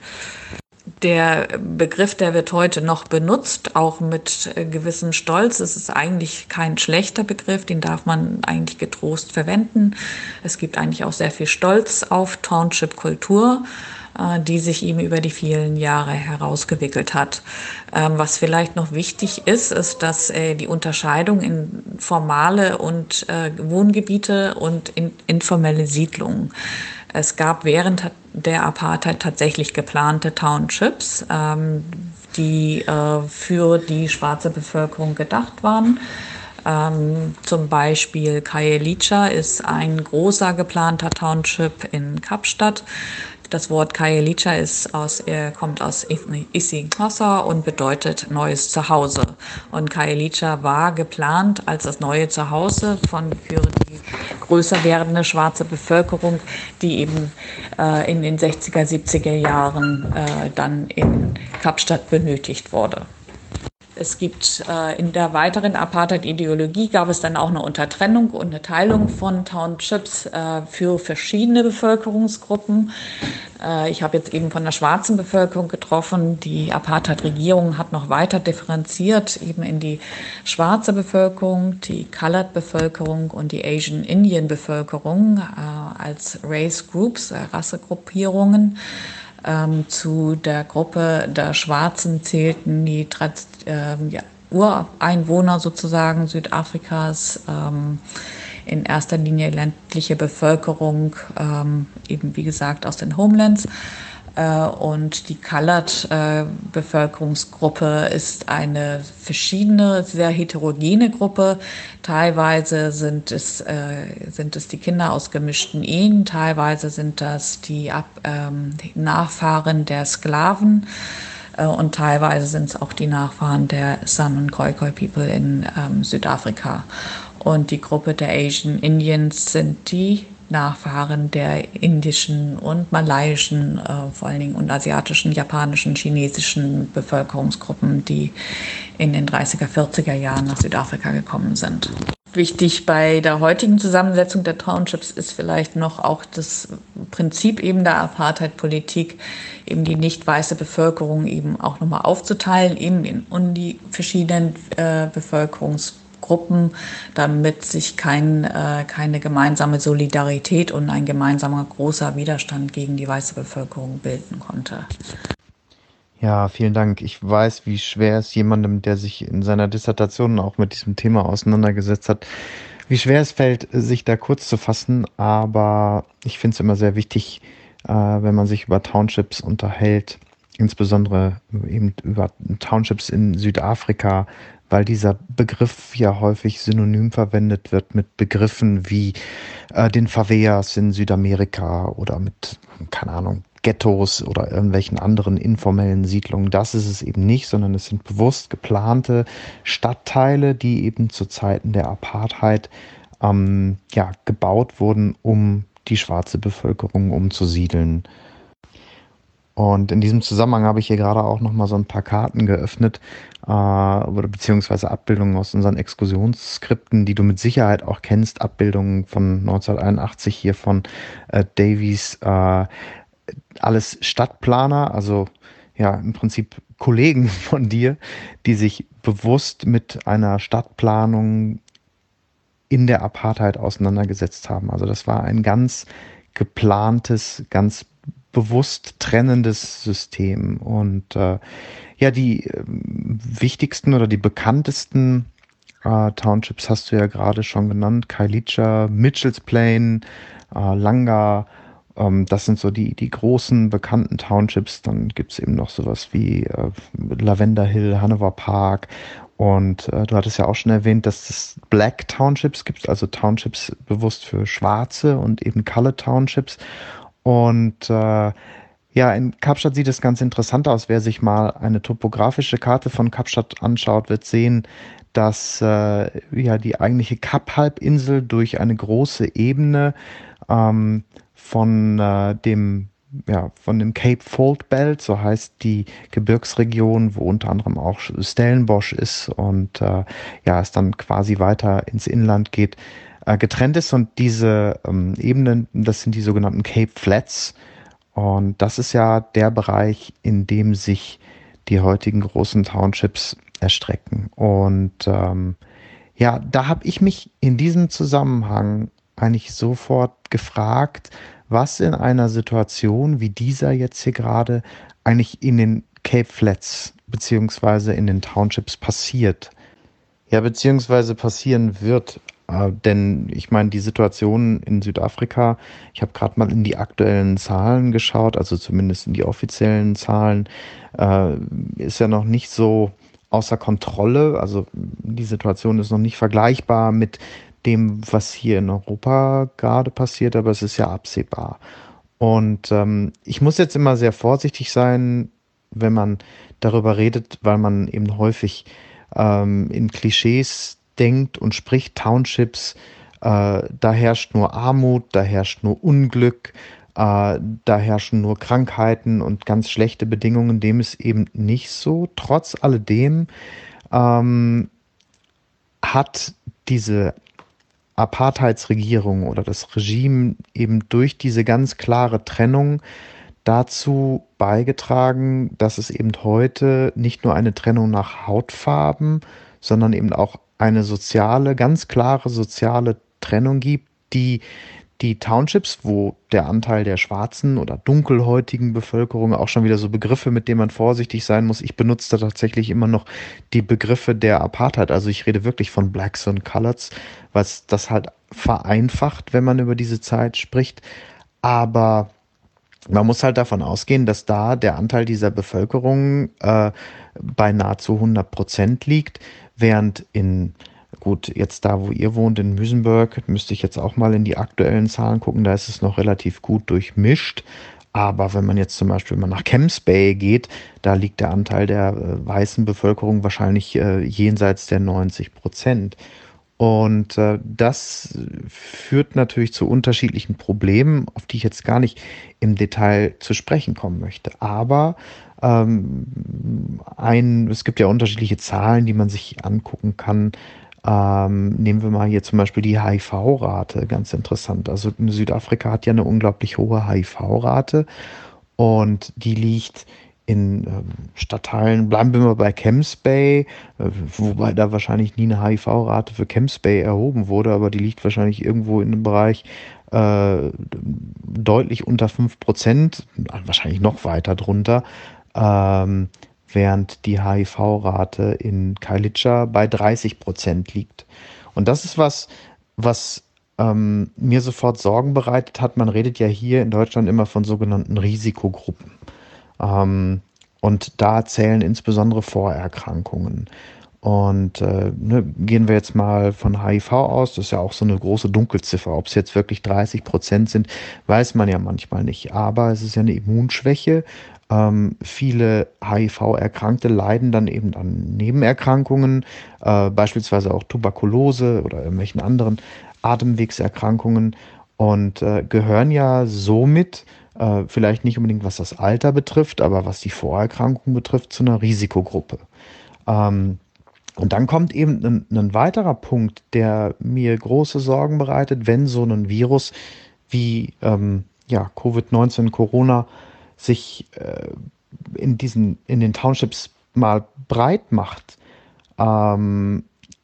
Der Begriff, der wird heute noch benutzt, auch mit gewissem Stolz. Es ist eigentlich kein schlechter Begriff, den darf man eigentlich getrost verwenden. Es gibt eigentlich auch sehr viel Stolz auf Township-Kultur, die sich eben über die vielen Jahre herausgewickelt hat. Was vielleicht noch wichtig ist, ist, dass die Unterscheidung in formale und Wohngebiete und in informelle Siedlungen. Es gab während der Apartheid tatsächlich geplante Townships, ähm, die äh, für die schwarze Bevölkerung gedacht waren. Ähm, zum Beispiel Khayelitsha ist ein großer geplanter Township in Kapstadt. Das Wort Khayelitsha ist aus, äh, kommt aus isiXhosa und bedeutet neues Zuhause. Und Khayelitsha war geplant als das neue Zuhause von, für die größer werdende schwarze Bevölkerung, die eben äh, in den sechziger, siebziger Jahren äh, dann in Kapstadt benötigt wurde. Es gibt äh, in der weiteren Apartheid-Ideologie gab es dann auch eine Untertrennung und eine Teilung von Townships äh, für verschiedene Bevölkerungsgruppen. Äh, ich habe jetzt eben von der schwarzen Bevölkerung getroffen. Die Apartheid-Regierung hat noch weiter differenziert, eben in die schwarze Bevölkerung, die Colored-Bevölkerung und die Asian-Indian-Bevölkerung äh, als Race Groups, äh, Rassegruppierungen. Ähm, zu der Gruppe der Schwarzen zählten die ähm, ja, Ureinwohner sozusagen Südafrikas, ähm, in erster Linie ländliche Bevölkerung, ähm, eben wie gesagt aus den Homelands. Äh, und die Colored-Bevölkerungsgruppe äh, ist eine verschiedene, sehr heterogene Gruppe. Teilweise sind es, äh, sind es die Kinder aus gemischten Ehen, teilweise sind das die, Ab, ähm, die Nachfahren der Sklaven. Äh, und teilweise sind es auch die Nachfahren der San und Khoikhoi People in ähm, Südafrika. Und die Gruppe der Asian Indians sind die Nachfahren der indischen und malaiischen, äh, vor allen Dingen und asiatischen, japanischen, chinesischen Bevölkerungsgruppen, die in den dreißiger, vierziger Jahren nach Südafrika gekommen sind. Wichtig bei der heutigen Zusammensetzung der Townships ist vielleicht noch auch das Prinzip eben der Apartheid-Politik, eben die nicht weiße Bevölkerung eben auch nochmal aufzuteilen, eben in die verschiedenen äh, Bevölkerungsgruppen, damit sich kein, äh, keine gemeinsame Solidarität und ein gemeinsamer großer Widerstand gegen die weiße Bevölkerung bilden konnte. Ja, vielen Dank. Ich weiß, wie schwer es jemandem, der sich in seiner Dissertation auch mit diesem Thema auseinandergesetzt hat, wie schwer es fällt, sich da kurz zu fassen. Aber ich finde es immer sehr wichtig, äh, wenn man sich über Townships unterhält, insbesondere eben über Townships in Südafrika, weil dieser Begriff ja häufig synonym verwendet wird mit Begriffen wie äh, den Favelas in Südamerika oder mit, keine Ahnung, Ghettos oder irgendwelchen anderen informellen Siedlungen. Das ist es eben nicht, sondern es sind bewusst geplante Stadtteile, die eben zu Zeiten der Apartheid ähm, ja, gebaut wurden, um die schwarze Bevölkerung umzusiedeln. Und in diesem Zusammenhang habe ich hier gerade auch noch mal so ein paar Karten geöffnet, äh, oder beziehungsweise Abbildungen aus unseren Exkursionsskripten, die du mit Sicherheit auch kennst. Abbildungen von neunzehnhunderteinundachtzig hier von äh, Davies, äh, alles Stadtplaner, also ja im Prinzip Kollegen von dir, die sich bewusst mit einer Stadtplanung in der Apartheid auseinandergesetzt haben. Also das war ein ganz geplantes, ganz bewusst trennendes System. Und äh, ja, die äh, wichtigsten oder die bekanntesten äh, Townships hast du ja gerade schon genannt. Khayelitsha, Mitchell's Plain, äh, Langa. Ähm, das sind so die, die großen bekannten Townships. Dann gibt es eben noch sowas wie äh, Lavender Hill, Hanover Park. Und äh, du hattest ja auch schon erwähnt, dass es Black Townships gibt, also Townships bewusst für Schwarze und eben Colored Townships. Und äh, ja, in Kapstadt sieht es ganz interessant aus. Wer sich mal eine topografische Karte von Kapstadt anschaut, wird sehen, dass äh, ja die eigentliche Kap-Halbinsel durch eine große Ebene ähm, von äh, dem ja, von dem Cape Fold Belt, so heißt die Gebirgsregion, wo unter anderem auch Stellenbosch ist und äh, ja, es dann quasi weiter ins Inland geht, äh, getrennt ist. Und diese ähm, Ebenen, das sind die sogenannten Cape Flats. Und das ist ja der Bereich, in dem sich die heutigen großen Townships erstrecken. Und ähm, ja, da habe ich mich in diesem Zusammenhang eigentlich sofort gefragt, was in einer Situation wie dieser jetzt hier gerade eigentlich in den Cape Flats beziehungsweise in den Townships passiert. Ja, beziehungsweise passieren wird. Äh, denn ich meine, die Situation in Südafrika, ich habe gerade mal in die aktuellen Zahlen geschaut, also zumindest in die offiziellen Zahlen, äh, ist ja noch nicht so außer Kontrolle. Also die Situation ist noch nicht vergleichbar mit dem, was hier in Europa gerade passiert, aber es ist ja absehbar. Und ähm, ich muss jetzt immer sehr vorsichtig sein, wenn man darüber redet, weil man eben häufig ähm, in Klischees denkt und spricht. Townships, äh, da herrscht nur Armut, da herrscht nur Unglück, äh, da herrschen nur Krankheiten und ganz schlechte Bedingungen. Dem ist eben nicht so. Trotz alledem ähm, hat diese Apartheidsregierung oder das Regime eben durch diese ganz klare Trennung dazu beigetragen, dass es eben heute nicht nur eine Trennung nach Hautfarben, sondern eben auch eine soziale, ganz klare soziale Trennung gibt, die die Townships, wo der Anteil der schwarzen oder dunkelhäutigen Bevölkerung, auch schon wieder so Begriffe, mit denen man vorsichtig sein muss. Ich benutze da tatsächlich immer noch die Begriffe der Apartheid. Also ich rede wirklich von Blacks und Coloreds, was das halt vereinfacht, wenn man über diese Zeit spricht. Aber man muss halt davon ausgehen, dass da der Anteil dieser Bevölkerung äh, bei nahezu hundert Prozent liegt, während in, gut, jetzt da, wo ihr wohnt, in Muizenberg, müsste ich jetzt auch mal in die aktuellen Zahlen gucken, da ist es noch relativ gut durchmischt. Aber wenn man jetzt zum Beispiel mal nach Camps Bay geht, da liegt der Anteil der äh, weißen Bevölkerung wahrscheinlich äh, jenseits der neunzig Prozent. Und äh, das führt natürlich zu unterschiedlichen Problemen, auf die ich jetzt gar nicht im Detail zu sprechen kommen möchte. Aber ähm, ein, es gibt ja unterschiedliche Zahlen, die man sich angucken kann. Ähm, nehmen wir mal hier zum Beispiel die H I V-Rate, ganz interessant. Also Südafrika hat ja eine unglaublich hohe H I V-Rate und die liegt in ähm, Stadtteilen, bleiben wir mal bei Camps Bay, äh, wobei da wahrscheinlich nie eine H I V-Rate für Camps Bay erhoben wurde, aber die liegt wahrscheinlich irgendwo in einem Bereich äh, deutlich unter fünf Prozent, wahrscheinlich noch weiter drunter, ähm, während die H I V-Rate in Khayelitsha bei dreißig Prozent liegt. Und das ist was, was ähm, mir sofort Sorgen bereitet hat. Man redet ja hier in Deutschland immer von sogenannten Risikogruppen. Ähm, und da zählen insbesondere Vorerkrankungen. Und äh, ne, gehen wir jetzt mal von H I V aus, das ist ja auch so eine große Dunkelziffer. Ob es jetzt wirklich dreißig Prozent sind, weiß man ja manchmal nicht. Aber es ist ja eine Immunschwäche. Ähm, viele H I V-Erkrankte leiden dann eben an Nebenerkrankungen, äh, beispielsweise auch Tuberkulose oder irgendwelchen anderen Atemwegserkrankungen und äh, gehören ja somit, äh, vielleicht nicht unbedingt was das Alter betrifft, aber was die Vorerkrankung betrifft, zu einer Risikogruppe. Ähm, und dann kommt eben ein, ein weiterer Punkt, der mir große Sorgen bereitet, wenn so ein Virus wie ähm, ja, Covid neunzehn, Corona sich äh, in diesen, in den Townships mal breit macht. Ähm,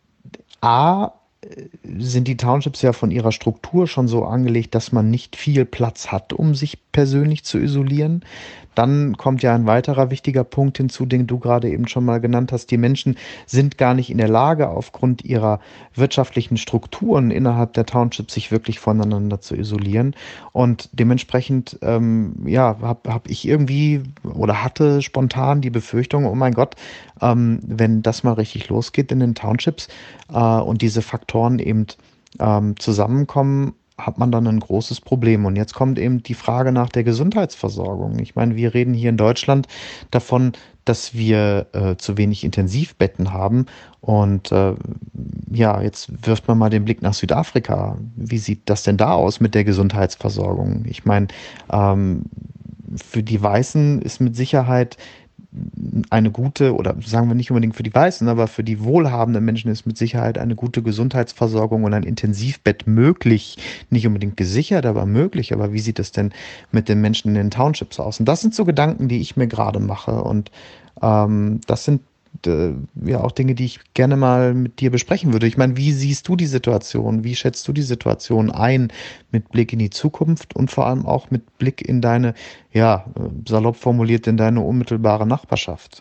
A, sind die Townships ja von ihrer Struktur schon so angelegt, dass man nicht viel Platz hat, um sich persönlich zu isolieren. Dann kommt ja ein weiterer wichtiger Punkt hinzu, den du gerade eben schon mal genannt hast. Die Menschen sind gar nicht in der Lage, aufgrund ihrer wirtschaftlichen Strukturen innerhalb der Townships sich wirklich voneinander zu isolieren. Und dementsprechend, ähm, ja, habe hab ich irgendwie oder hatte spontan die Befürchtung, oh mein Gott, ähm, wenn das mal richtig losgeht in den Townships äh, und diese Faktoren eben ähm, zusammenkommen, hat man dann ein großes Problem. Und jetzt kommt eben die Frage nach der Gesundheitsversorgung. Ich meine, wir reden hier in Deutschland davon, dass wir äh, zu wenig Intensivbetten haben. Und äh, ja, jetzt wirft man mal den Blick nach Südafrika. Wie sieht das denn da aus mit der Gesundheitsversorgung? Ich meine, ähm, für die Weißen ist mit Sicherheit eine gute, oder sagen wir nicht unbedingt für die Weißen, aber für die wohlhabenden Menschen ist mit Sicherheit eine gute Gesundheitsversorgung und ein Intensivbett möglich. Nicht unbedingt gesichert, aber möglich. Aber wie sieht es denn mit den Menschen in den Townships aus? Und das sind so Gedanken, die ich mir gerade mache. Und ähm, das sind äh, ja auch Dinge, die ich gerne mal mit dir besprechen würde. Ich meine, wie siehst du die Situation? Wie schätzt du die Situation ein mit Blick in die Zukunft und vor allem auch mit Blick in deine, ja, äh, salopp formuliert, in deine unmittelbare Nachbarschaft?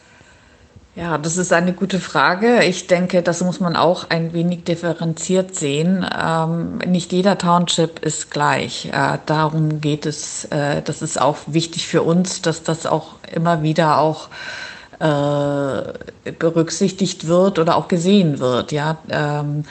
Ja, das ist eine gute Frage. Ich denke, das muss man auch ein wenig differenziert sehen. Ähm, nicht jeder Township ist gleich. Äh, darum geht es. Äh, das ist auch wichtig für uns, dass das auch immer wieder auch äh, berücksichtigt wird oder auch gesehen wird. Ja, ähm,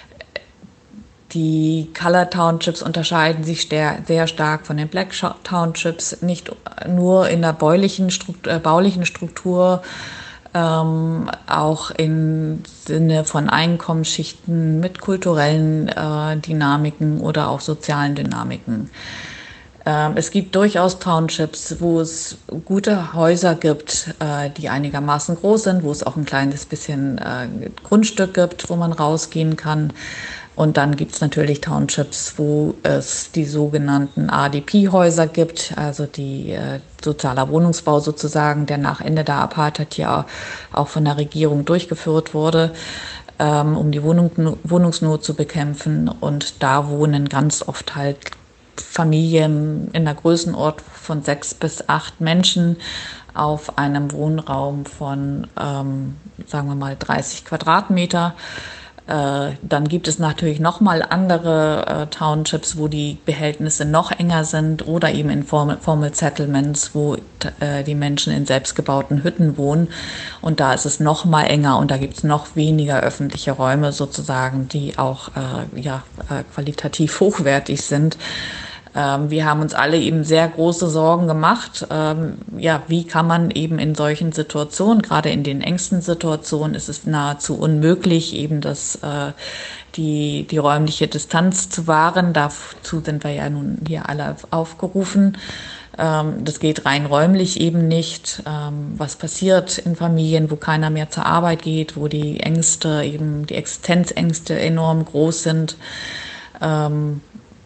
die Color Townships unterscheiden sich sehr, sehr stark von den Black Townships, nicht nur in der baulichen Struktur, äh, baulichen Struktur, ähm, auch im Sinne von Einkommensschichten mit kulturellen äh, Dynamiken oder auch sozialen Dynamiken. Ähm, es gibt durchaus Townships, wo es gute Häuser gibt, äh, die einigermaßen groß sind, wo es auch ein kleines bisschen äh, Grundstück gibt, wo man rausgehen kann. Und dann gibt es natürlich Townships, wo es die sogenannten A D P-Häuser gibt, also die äh, sozialer Wohnungsbau sozusagen, der nach Ende der Apartheid ja auch von der Regierung durchgeführt wurde, ähm, um die Wohnung, Wohnungsnot zu bekämpfen. Und da wohnen ganz oft halt Familien in der Größenordnung von sechs bis acht Menschen auf einem Wohnraum von, ähm, sagen wir mal, dreißig Quadratmeter. Äh, dann gibt es natürlich noch mal andere äh, Townships, wo die Behältnisse noch enger sind oder eben in Formal, Formal Settlements, wo äh, die Menschen in selbstgebauten Hütten wohnen. Und da ist es noch mal enger und da gibt es noch weniger öffentliche Räume sozusagen, die auch äh, ja, äh, qualitativ hochwertig sind. Ähm, wir haben uns alle eben sehr große Sorgen gemacht. Ähm, ja, wie kann man eben in solchen Situationen, gerade in den engsten Situationen, ist es nahezu unmöglich, eben das, äh, die, die räumliche Distanz zu wahren. Dazu sind wir ja nun hier alle aufgerufen. Ähm, das geht rein räumlich eben nicht. Ähm, was passiert in Familien, wo keiner mehr zur Arbeit geht, wo die Ängste, eben die Existenzängste enorm groß sind? Ähm,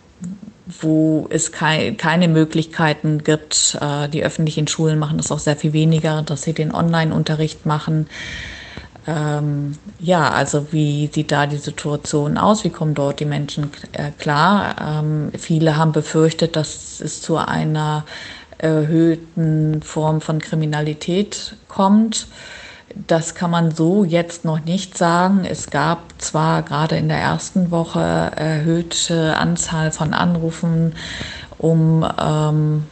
wo es kei keine Möglichkeiten gibt. Äh, die öffentlichen Schulen machen das auch sehr viel weniger, dass sie den Online-Unterricht machen. Ähm, ja, also wie sieht da die Situation aus? Wie kommen dort die Menschen äh, klar? Ähm, viele haben befürchtet, dass es zu einer erhöhten Form von Kriminalität kommt. Das kann man so jetzt noch nicht sagen. Es gab zwar gerade in der ersten Woche erhöhte Anzahl von Anrufen um ähm,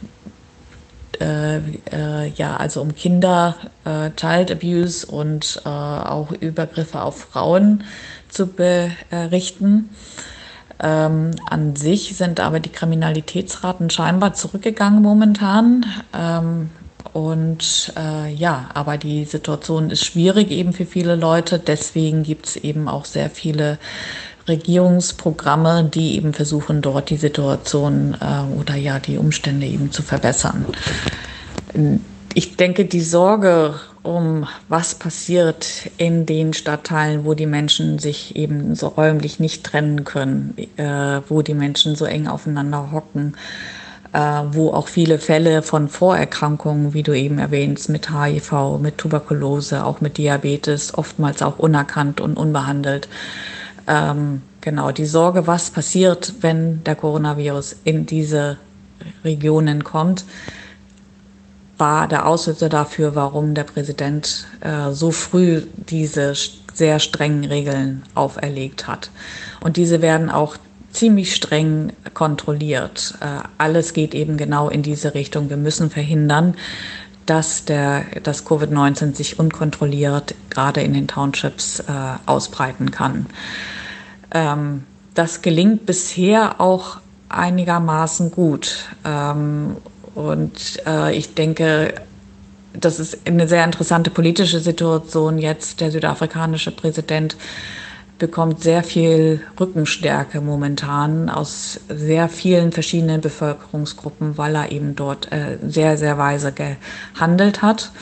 äh, äh, ja, also um Kinder, äh, Child Abuse und äh, auch Übergriffe auf Frauen zu berichten. Ähm, an sich sind aber die Kriminalitätsraten scheinbar zurückgegangen momentan. Ähm, und äh, ja, aber die Situation ist schwierig eben für viele Leute. Deswegen gibt es eben auch sehr viele Regierungsprogramme, die eben versuchen, dort die Situation äh, oder ja die Umstände eben zu verbessern. Ich denke, die Sorge um was passiert in den Stadtteilen, wo die Menschen sich eben so räumlich nicht trennen können, äh, wo die Menschen so eng aufeinander hocken, äh, wo auch viele Fälle von Vorerkrankungen, wie du eben erwähnst, mit H I V, mit Tuberkulose, auch mit Diabetes, oftmals auch unerkannt und unbehandelt. Ähm, genau, die Sorge, was passiert, wenn der Coronavirus in diese Regionen kommt, war der Auslöser dafür, warum der Präsident äh, so früh diese sehr strengen Regeln auferlegt hat. Und diese werden auch ziemlich streng kontrolliert. Äh, alles geht eben genau in diese Richtung. Wir müssen verhindern, dass der, dass Covid neunzehn sich unkontrolliert gerade in den Townships äh, ausbreiten kann. Ähm, das gelingt bisher auch einigermaßen gut. Ähm, Und äh, ich denke, das ist eine sehr interessante politische Situation jetzt. Der südafrikanische Präsident bekommt sehr viel Rückenstärke momentan aus sehr vielen verschiedenen Bevölkerungsgruppen, weil er eben dort äh, sehr, sehr weise gehandelt hat.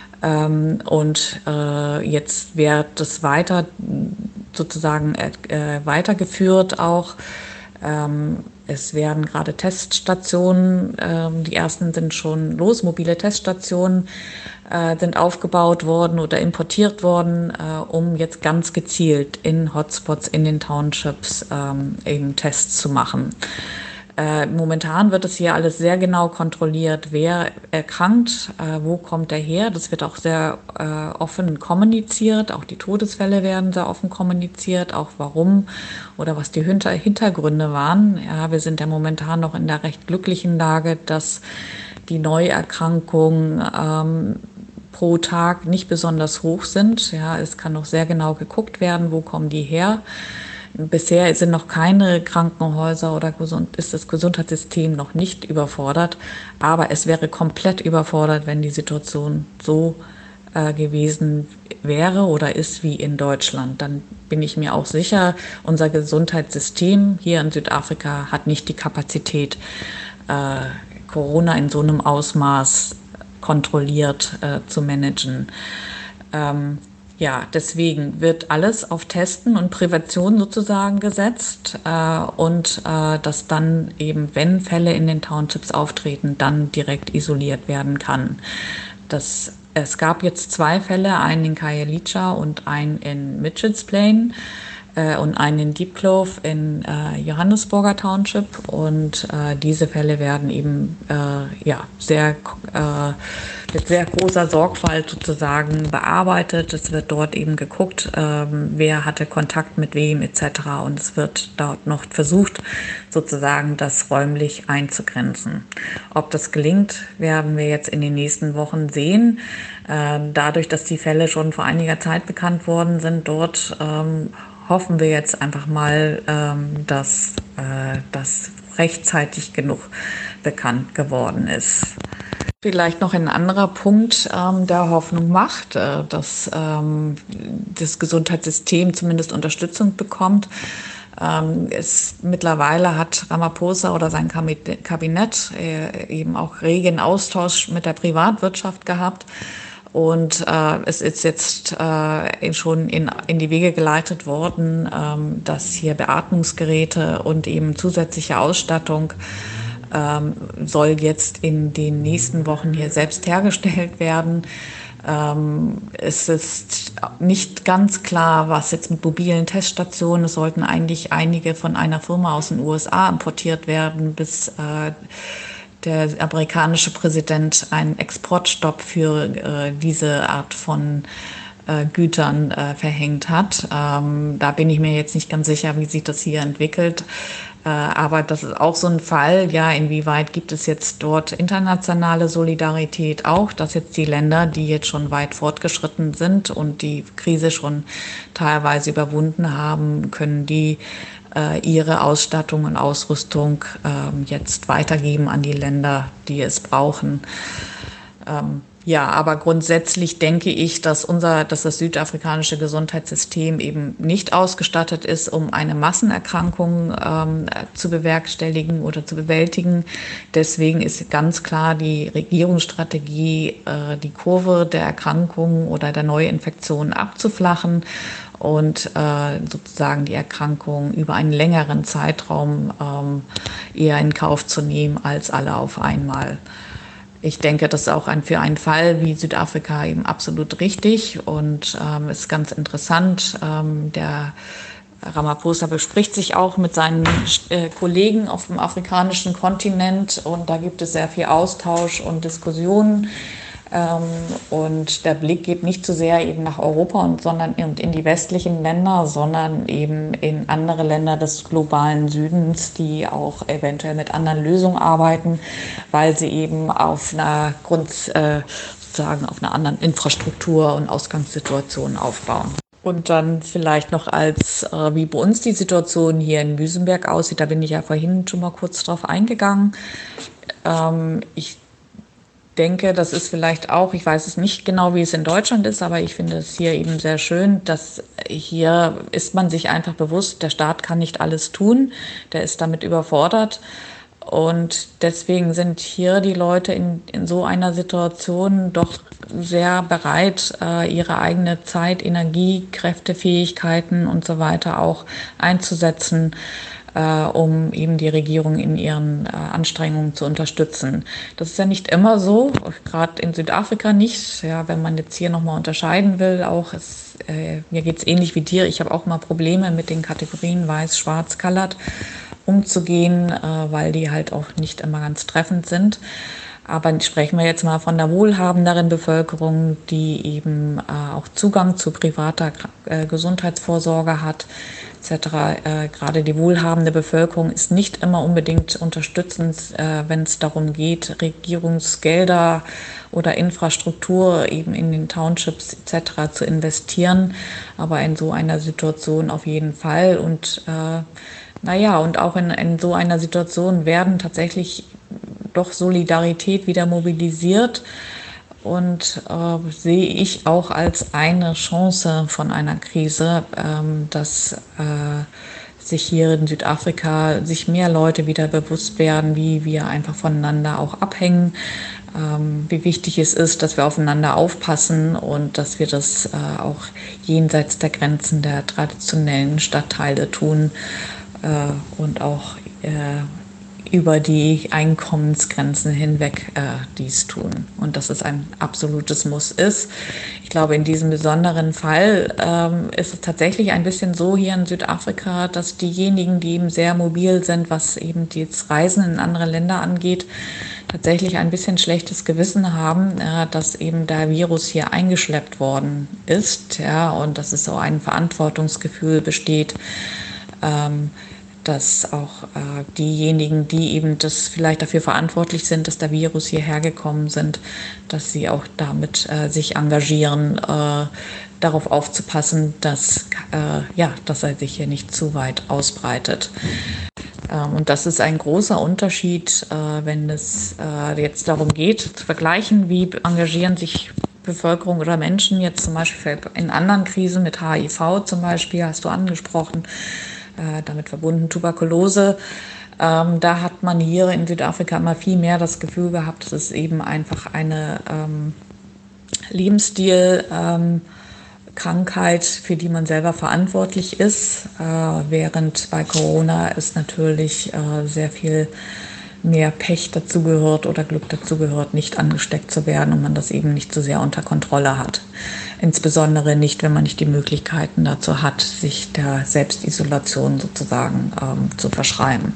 Ähm, und äh, jetzt wird das weiter sozusagen äh, weitergeführt auch. Ähm, Es werden gerade Teststationen, ähm, die ersten sind schon los, mobile Teststationen äh, sind aufgebaut worden oder importiert worden, äh, um jetzt ganz gezielt in Hotspots, in den Townships ähm, eben Tests zu machen. Äh, momentan wird es hier alles sehr genau kontrolliert, wer erkrankt, äh, wo kommt er her. Das wird auch sehr äh, offen kommuniziert. Auch die Todesfälle werden sehr offen kommuniziert, auch warum oder was die Hinter Hintergründe waren. Ja, wir sind ja momentan noch in der recht glücklichen Lage, dass die Neuerkrankungen ähm, pro Tag nicht besonders hoch sind. Ja, es kann noch sehr genau geguckt werden, wo kommen die her. Bisher sind noch keine Krankenhäuser oder gesund, ist das Gesundheitssystem noch nicht überfordert. Aber es wäre komplett überfordert, wenn die Situation so äh, gewesen wäre oder ist wie in Deutschland. Dann bin ich mir auch sicher, unser Gesundheitssystem hier in Südafrika hat nicht die Kapazität, äh, Corona in so einem Ausmaß kontrolliert äh, zu managen. Ähm, Ja, deswegen wird alles auf Testen und Prävention sozusagen gesetzt äh, und äh, dass dann eben, wenn Fälle in den Townships auftreten, dann direkt isoliert werden kann. Das, es gab jetzt zwei Fälle, einen in Khayelitsha und einen in Mitchells Plain äh, und einen in Deep Clove in äh, Johannesburger Township. Und äh, diese Fälle werden eben äh, ja, sehr äh, mit sehr großer Sorgfalt sozusagen bearbeitet. Es wird dort eben geguckt, ähm, wer hatte Kontakt mit wem et cetera. Und es wird dort noch versucht, sozusagen das räumlich einzugrenzen. Ob das gelingt, werden wir jetzt in den nächsten Wochen sehen. Äh, dadurch, dass die Fälle schon vor einiger Zeit bekannt worden sind dort, ähm, hoffen wir jetzt einfach mal, ähm, dass äh, das rechtzeitig genug bekannt geworden ist. Vielleicht noch ein anderer Punkt, ähm, der Hoffnung macht, äh, dass ähm, das Gesundheitssystem zumindest Unterstützung bekommt. Ähm, es, mittlerweile hat Ramaphosa oder sein Kabinett äh, eben auch regen Austausch mit der Privatwirtschaft gehabt. Und äh, es ist jetzt äh, schon in, in die Wege geleitet worden, ähm, dass hier Beatmungsgeräte und eben zusätzliche Ausstattung ähm, soll jetzt in den nächsten Wochen hier selbst hergestellt werden. Ähm, es ist nicht ganz klar, was jetzt mit mobilen Teststationen, es sollten eigentlich einige von einer Firma aus den U S A importiert werden, bis äh, der amerikanische Präsident einen Exportstopp für äh, diese Art von äh, Gütern äh, verhängt hat. Ähm, da bin ich mir jetzt nicht ganz sicher, wie sich das hier entwickelt. Äh, aber das ist auch so ein Fall, ja, inwieweit gibt es jetzt dort internationale Solidarität auch, dass jetzt die Länder, die jetzt schon weit fortgeschritten sind und die Krise schon teilweise überwunden haben, können die ihre Ausstattung und Ausrüstung ähm, jetzt weitergeben an die Länder, die es brauchen. Ähm, ja, aber grundsätzlich denke ich, dass unser, dass das südafrikanische Gesundheitssystem eben nicht ausgestattet ist, um eine Massenerkrankung ähm, zu bewerkstelligen oder zu bewältigen. Deswegen ist ganz klar die Regierungsstrategie, äh, die Kurve der Erkrankung oder der Neuinfektion abzuflachen und äh, sozusagen die Erkrankung über einen längeren Zeitraum ähm, eher in Kauf zu nehmen als alle auf einmal. Ich denke, das ist auch ein, für einen Fall wie Südafrika eben absolut richtig und ähm, ist ganz interessant. Ähm, der Ramaphosa bespricht sich auch mit seinen äh, Kollegen auf dem afrikanischen Kontinent und da gibt es sehr viel Austausch und Diskussionen. Ähm, und der Blick geht nicht so sehr eben nach Europa und sondern in die westlichen Länder, sondern eben in andere Länder des globalen Südens, die auch eventuell mit anderen Lösungen arbeiten, weil sie eben auf einer Grund, äh, sozusagen auf einer anderen Infrastruktur und Ausgangssituation aufbauen. Und dann vielleicht noch als, äh, wie bei uns die Situation hier in Muizenberg aussieht, da bin ich ja vorhin schon mal kurz drauf eingegangen. Ähm, ich denke, das ist vielleicht auch, ich weiß es nicht genau, wie es in Deutschland ist, aber ich finde es hier eben sehr schön, dass hier ist man sich einfach bewusst, der Staat kann nicht alles tun, der ist damit überfordert. Und deswegen sind hier die Leute in, in so einer Situation doch sehr bereit, äh, ihre eigene Zeit, Energie, Kräfte, Fähigkeiten und so weiter auch einzusetzen, äh, um eben die Regierung in ihren äh, Anstrengungen zu unterstützen. Das ist ja nicht immer so, gerade in Südafrika nicht. Ja, wenn man jetzt hier nochmal unterscheiden will, auch es, äh, mir geht es ähnlich wie dir. Ich habe auch mal Probleme mit den Kategorien weiß, schwarz, colored umzugehen, äh, weil die halt auch nicht immer ganz treffend sind. Aber sprechen wir jetzt mal von der wohlhabenderen Bevölkerung, die eben äh, auch Zugang zu privater äh, Gesundheitsvorsorge hat, et cetera. Äh, gerade die wohlhabende Bevölkerung ist nicht immer unbedingt unterstützend, äh, wenn es darum geht, Regierungsgelder oder Infrastruktur eben in den Townships et cetera zu investieren. Aber in so einer Situation auf jeden Fall. Und äh, naja, und auch in, in so einer Situation werden tatsächlich doch Solidarität wieder mobilisiert und äh, sehe ich auch als eine Chance von einer Krise, ähm, dass äh, sich hier in Südafrika sich mehr Leute wieder bewusst werden, wie wir einfach voneinander auch abhängen, ähm, wie wichtig es ist, dass wir aufeinander aufpassen und dass wir das äh, auch jenseits der Grenzen der traditionellen Stadtteile tun äh, und auch äh, über die Einkommensgrenzen hinweg äh, dies tun. Und dass es ein absolutes Muss ist. Ich glaube, in diesem besonderen Fall ähm, ist es tatsächlich ein bisschen so hier in Südafrika, dass diejenigen, die eben sehr mobil sind, was eben das Reisen in andere Länder angeht, tatsächlich ein bisschen schlechtes Gewissen haben, äh, dass eben der Virus hier eingeschleppt worden ist, ja, und dass es so ein Verantwortungsgefühl besteht, ähm, dass auch äh, diejenigen, die eben das vielleicht dafür verantwortlich sind, dass der Virus hierher gekommen sind, dass sie auch damit äh, sich engagieren, äh, darauf aufzupassen, dass, äh, ja, dass er sich hier nicht zu weit ausbreitet. Ähm, und das ist ein großer Unterschied, äh, wenn es äh, jetzt darum geht, zu vergleichen, wie engagieren sich Bevölkerung oder Menschen jetzt zum Beispiel in anderen Krisen mit H I V zum Beispiel, hast du angesprochen, äh, damit verbunden Tuberkulose. Ähm, da hat man hier in Südafrika immer viel mehr das Gefühl gehabt, es ist eben einfach eine ähm, Lebensstil, ähm, Krankheit, für die man selber verantwortlich ist, äh, während bei Corona es natürlich äh, sehr viel mehr Pech dazu gehört oder Glück dazu gehört, nicht angesteckt zu werden und man das eben nicht so sehr unter Kontrolle hat. Insbesondere nicht, wenn man nicht die Möglichkeiten dazu hat, sich der Selbstisolation sozusagen ähm, zu verschreiben.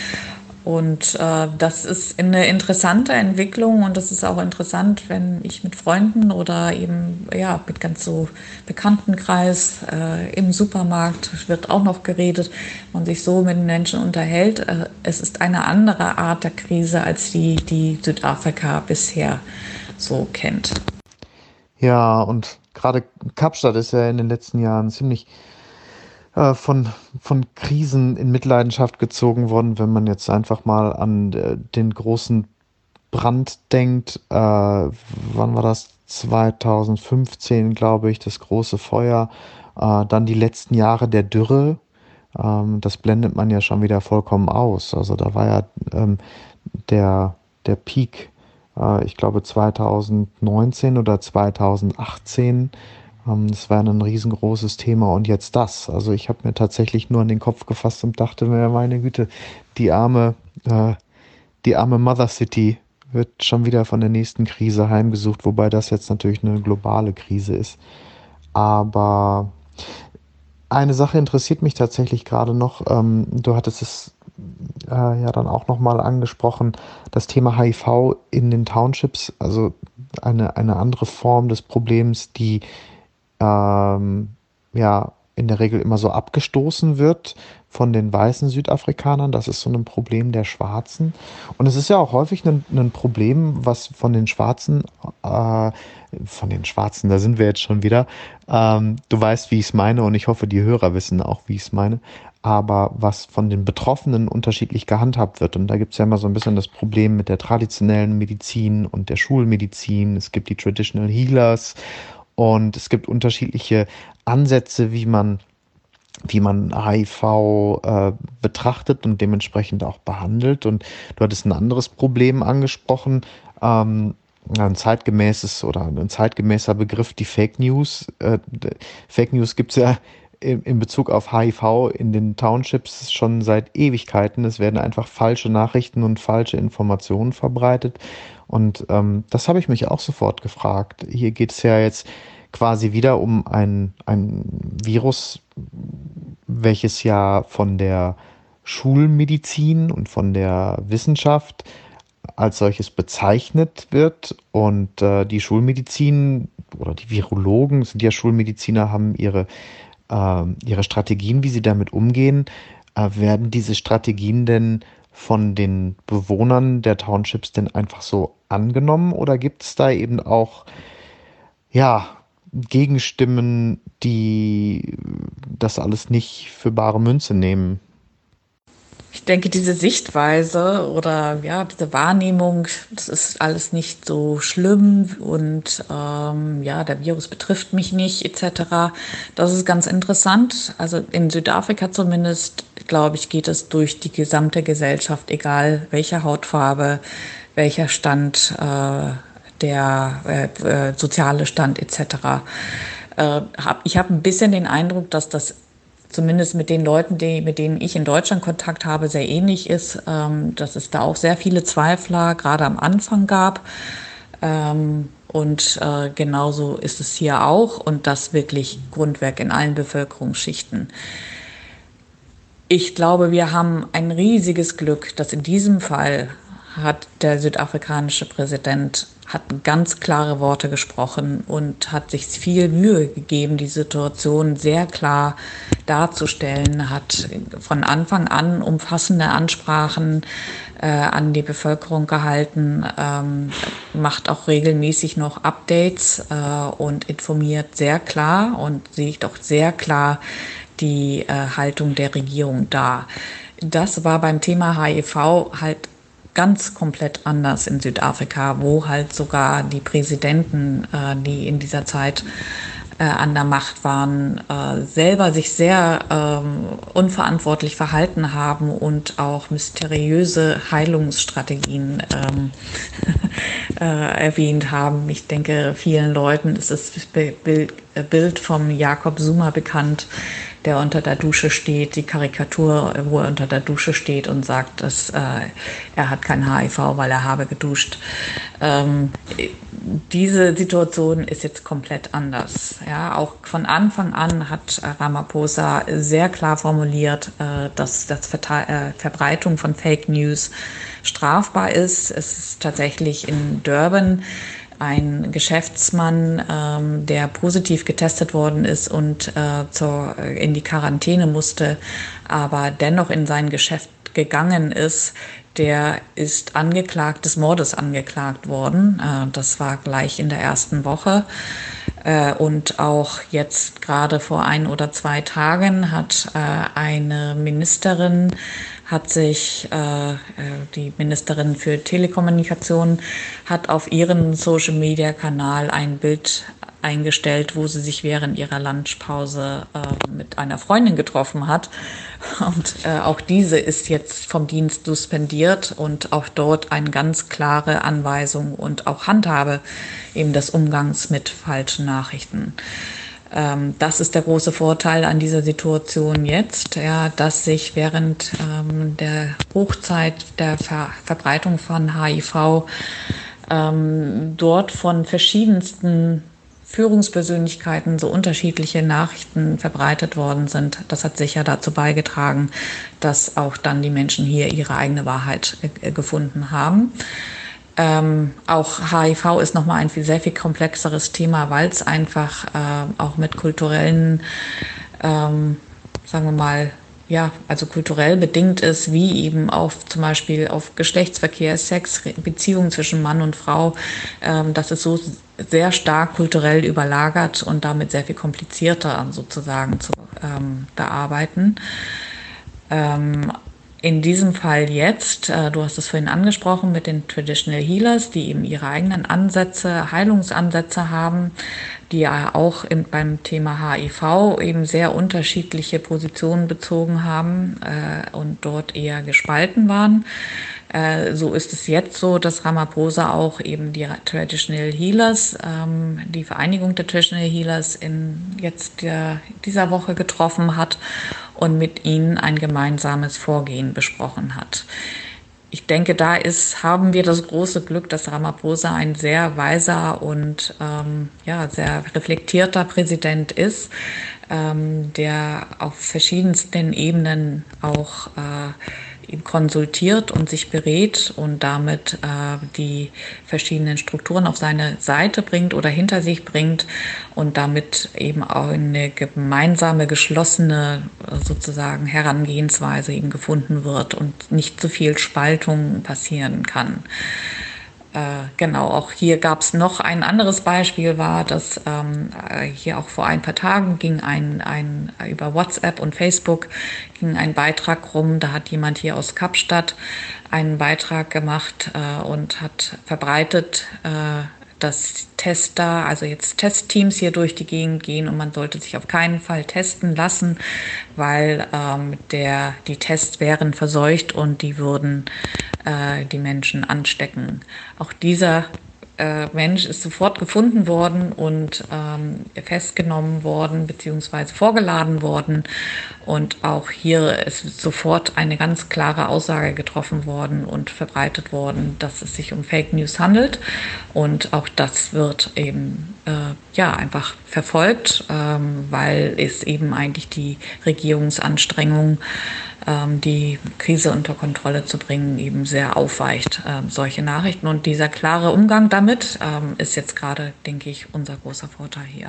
Und äh, das ist eine interessante Entwicklung und das ist auch interessant, wenn ich mit Freunden oder eben ja mit ganz so Bekanntenkreis äh, im Supermarkt wird auch noch geredet, man sich so mit den Menschen unterhält. Äh, es ist eine andere Art der Krise als die, die Südafrika bisher so kennt. Ja, und gerade Kapstadt ist ja in den letzten Jahren ziemlich äh, von, von Krisen in Mitleidenschaft gezogen worden, wenn man jetzt einfach mal an äh, den großen Brand denkt. Äh, wann war das? zwanzig fünfzehn, glaube ich, das große Feuer. Äh, dann die letzten Jahre der Dürre. Ähm, das blendet man ja schon wieder vollkommen aus. Also da war ja ähm, der, der Peak, äh, ich glaube zwanzig neunzehn oder zwanzig achtzehn. Ähm, das war ein riesengroßes Thema und jetzt das. Also ich habe mir tatsächlich nur an den Kopf gefasst und dachte mir, meine Güte, die arme, äh, die arme Mother City wird schon wieder von der nächsten Krise heimgesucht, wobei das jetzt natürlich eine globale Krise ist. Aber eine Sache interessiert mich tatsächlich gerade noch. Ähm, du hattest es äh, ja dann auch nochmal angesprochen, das Thema H I V in den Townships, also eine, eine andere Form des Problems, die ähm, ja in der Regel immer so abgestoßen wird von den weißen Südafrikanern. Das ist so ein Problem der Schwarzen. Und es ist ja auch häufig ein, ein Problem, was von den Schwarzen, äh, von den Schwarzen, da sind wir jetzt schon wieder. Ähm, du weißt, wie ich es meine, und ich hoffe, die Hörer wissen auch, wie ich es meine. Aber was von den Betroffenen unterschiedlich gehandhabt wird. Und da gibt es ja immer so ein bisschen das Problem mit der traditionellen Medizin und der Schulmedizin. Es gibt die Traditional Healers und es gibt unterschiedliche Ansätze, wie man, wie man H I V äh, betrachtet und dementsprechend auch behandelt. Und du hattest ein anderes Problem angesprochen, ähm, ein zeitgemäßes oder ein zeitgemäßer Begriff, die Fake News. Äh, Fake News gibt es ja in, in Bezug auf H I V in den Townships schon seit Ewigkeiten. Es werden einfach falsche Nachrichten und falsche Informationen verbreitet. Und ähm, das habe ich mich auch sofort gefragt. Hier geht es ja jetzt quasi wieder um ein, ein Virus, welches ja von der Schulmedizin und von der Wissenschaft als solches bezeichnet wird. Und äh, die Schulmedizin oder die Virologen sind ja Schulmediziner, haben ihre, äh, ihre Strategien, wie sie damit umgehen. Äh, werden diese Strategien denn von den Bewohnern der Townships denn einfach so angenommen oder gibt es da eben auch, ja, Gegenstimmen, die das alles nicht für bare Münze nehmen? Ich denke, diese Sichtweise oder ja, diese Wahrnehmung, das ist alles nicht so schlimm und ähm, ja, der Virus betrifft mich nicht, et cetera. Das ist ganz interessant. Also in Südafrika zumindest, glaube ich, geht es durch die gesamte Gesellschaft, egal welche Hautfarbe, welcher Stand, äh, der äh, äh, soziale Stand et cetera. Äh, hab, ich habe ein bisschen den Eindruck, dass das zumindest mit den Leuten, die, mit denen ich in Deutschland Kontakt habe, sehr ähnlich ist, ähm, dass es da auch sehr viele Zweifler gerade am Anfang gab. Ähm, und äh, genauso ist es hier auch und das wirklich Grundwerk in allen Bevölkerungsschichten. Ich glaube, wir haben ein riesiges Glück, dass in diesem Fall hat der südafrikanische Präsident hat ganz klare Worte gesprochen und hat sich viel Mühe gegeben, die Situation sehr klar darzustellen, hat von Anfang an umfassende Ansprachen äh, an die Bevölkerung gehalten, ähm, macht auch regelmäßig noch Updates äh, und informiert sehr klar und sieht auch sehr klar die äh, Haltung der Regierung dar. das war beim Thema H I V halt ganz komplett anders in Südafrika, wo halt sogar die Präsidenten, äh, die in dieser Zeit äh, an der Macht waren, äh, selber sich sehr ähm, unverantwortlich verhalten haben und auch mysteriöse Heilungsstrategien ähm, äh, erwähnt haben. Ich denke, vielen Leuten ist das Bild, Bild vom Jacob Zuma bekannt, der unter der Dusche steht, die Karikatur, wo er unter der Dusche steht und sagt, dass äh, er hat kein H I V, weil er habe geduscht. Ähm, diese Situation ist jetzt komplett anders. Ja, auch von Anfang an hat Ramaphosa sehr klar formuliert, äh, dass das Verte- äh, Verbreitung von Fake News strafbar ist. Es ist tatsächlich in Durban ein Geschäftsmann, ähm, der positiv getestet worden ist und äh, zur, in die Quarantäne musste, aber dennoch in sein Geschäft gegangen ist, der ist angeklagt, des Mordes angeklagt worden. Äh, das war gleich in der ersten Woche. Äh, und auch jetzt gerade vor ein oder zwei Tagen hat äh, eine Ministerin hat sich, äh, die Ministerin für Telekommunikation hat auf ihren Social-Media-Kanal ein Bild eingestellt, wo sie sich während ihrer Lunchpause äh, mit einer Freundin getroffen hat. Und äh, auch diese ist jetzt vom Dienst suspendiert und auch dort eine ganz klare Anweisung und auch Handhabe eben des Umgangs mit falschen Nachrichten. Das ist der große Vorteil an dieser Situation jetzt, ja, dass sich während ähm, der Hochzeit der Ver- Verbreitung von H I V ähm, dort von verschiedensten Führungspersönlichkeiten so unterschiedliche Nachrichten verbreitet worden sind. Das hat sicher dazu beigetragen, dass auch dann die Menschen hier ihre eigene Wahrheit äh, gefunden haben. Ähm, auch H I V ist nochmal ein viel, sehr viel komplexeres Thema, weil es einfach äh, auch mit kulturellen, ähm, sagen wir mal, ja, also kulturell bedingt ist, wie eben auf zum Beispiel auf Geschlechtsverkehr, Sex, Beziehungen zwischen Mann und Frau. Ähm, das ist so sehr stark kulturell überlagert und damit sehr viel komplizierter sozusagen zu ähm, bearbeiten. Ähm, In diesem Fall jetzt, äh, du hast es vorhin angesprochen, mit den Traditional Healers, die eben ihre eigenen Ansätze, Heilungsansätze haben, die ja auch im, beim Thema H I V eben sehr unterschiedliche Positionen bezogen haben äh, und dort eher gespalten waren. Äh, so ist es jetzt so, dass Ramaphosa auch eben die Traditional Healers, ähm, die Vereinigung der Traditional Healers in jetzt der, dieser Woche getroffen hat und mit ihnen ein gemeinsames Vorgehen besprochen hat. Ich denke, da ist, haben wir das große Glück, dass Ramaphosa ein sehr weiser und ähm, ja, sehr reflektierter Präsident ist, ähm, der auf verschiedensten Ebenen auch äh, ihn konsultiert und sich berät und damit äh, die verschiedenen Strukturen auf seine Seite bringt oder hinter sich bringt und damit eben auch eine gemeinsame, geschlossene sozusagen Herangehensweise eben gefunden wird und nicht zu viel Spaltung passieren kann. Äh, genau, auch hier gab es noch ein anderes Beispiel, war, dass ähm, hier auch vor ein paar Tagen ging ein, ein über WhatsApp und Facebook ging ein Beitrag rum, da hat jemand hier aus Kapstadt einen Beitrag gemacht äh, und hat verbreitet, äh, dass Tester, also jetzt Testteams hier durch die Gegend gehen und man sollte sich auf keinen Fall testen lassen, weil ähm, der, die Tests wären verseucht und die würden äh, die Menschen anstecken. Auch dieser äh, Mensch ist sofort gefunden worden und ähm, festgenommen worden beziehungsweise vorgeladen worden. Und auch hier ist sofort eine ganz klare Aussage getroffen worden und verbreitet worden, dass es sich um Fake News handelt. Und auch das wird eben äh, ja einfach verfolgt, ähm, weil es eben eigentlich die Regierungsanstrengung, ähm, die Krise unter Kontrolle zu bringen, eben sehr aufweicht, äh, solche Nachrichten. Und dieser klare Umgang damit ähm, ist jetzt gerade, denke ich, unser großer Vorteil hier.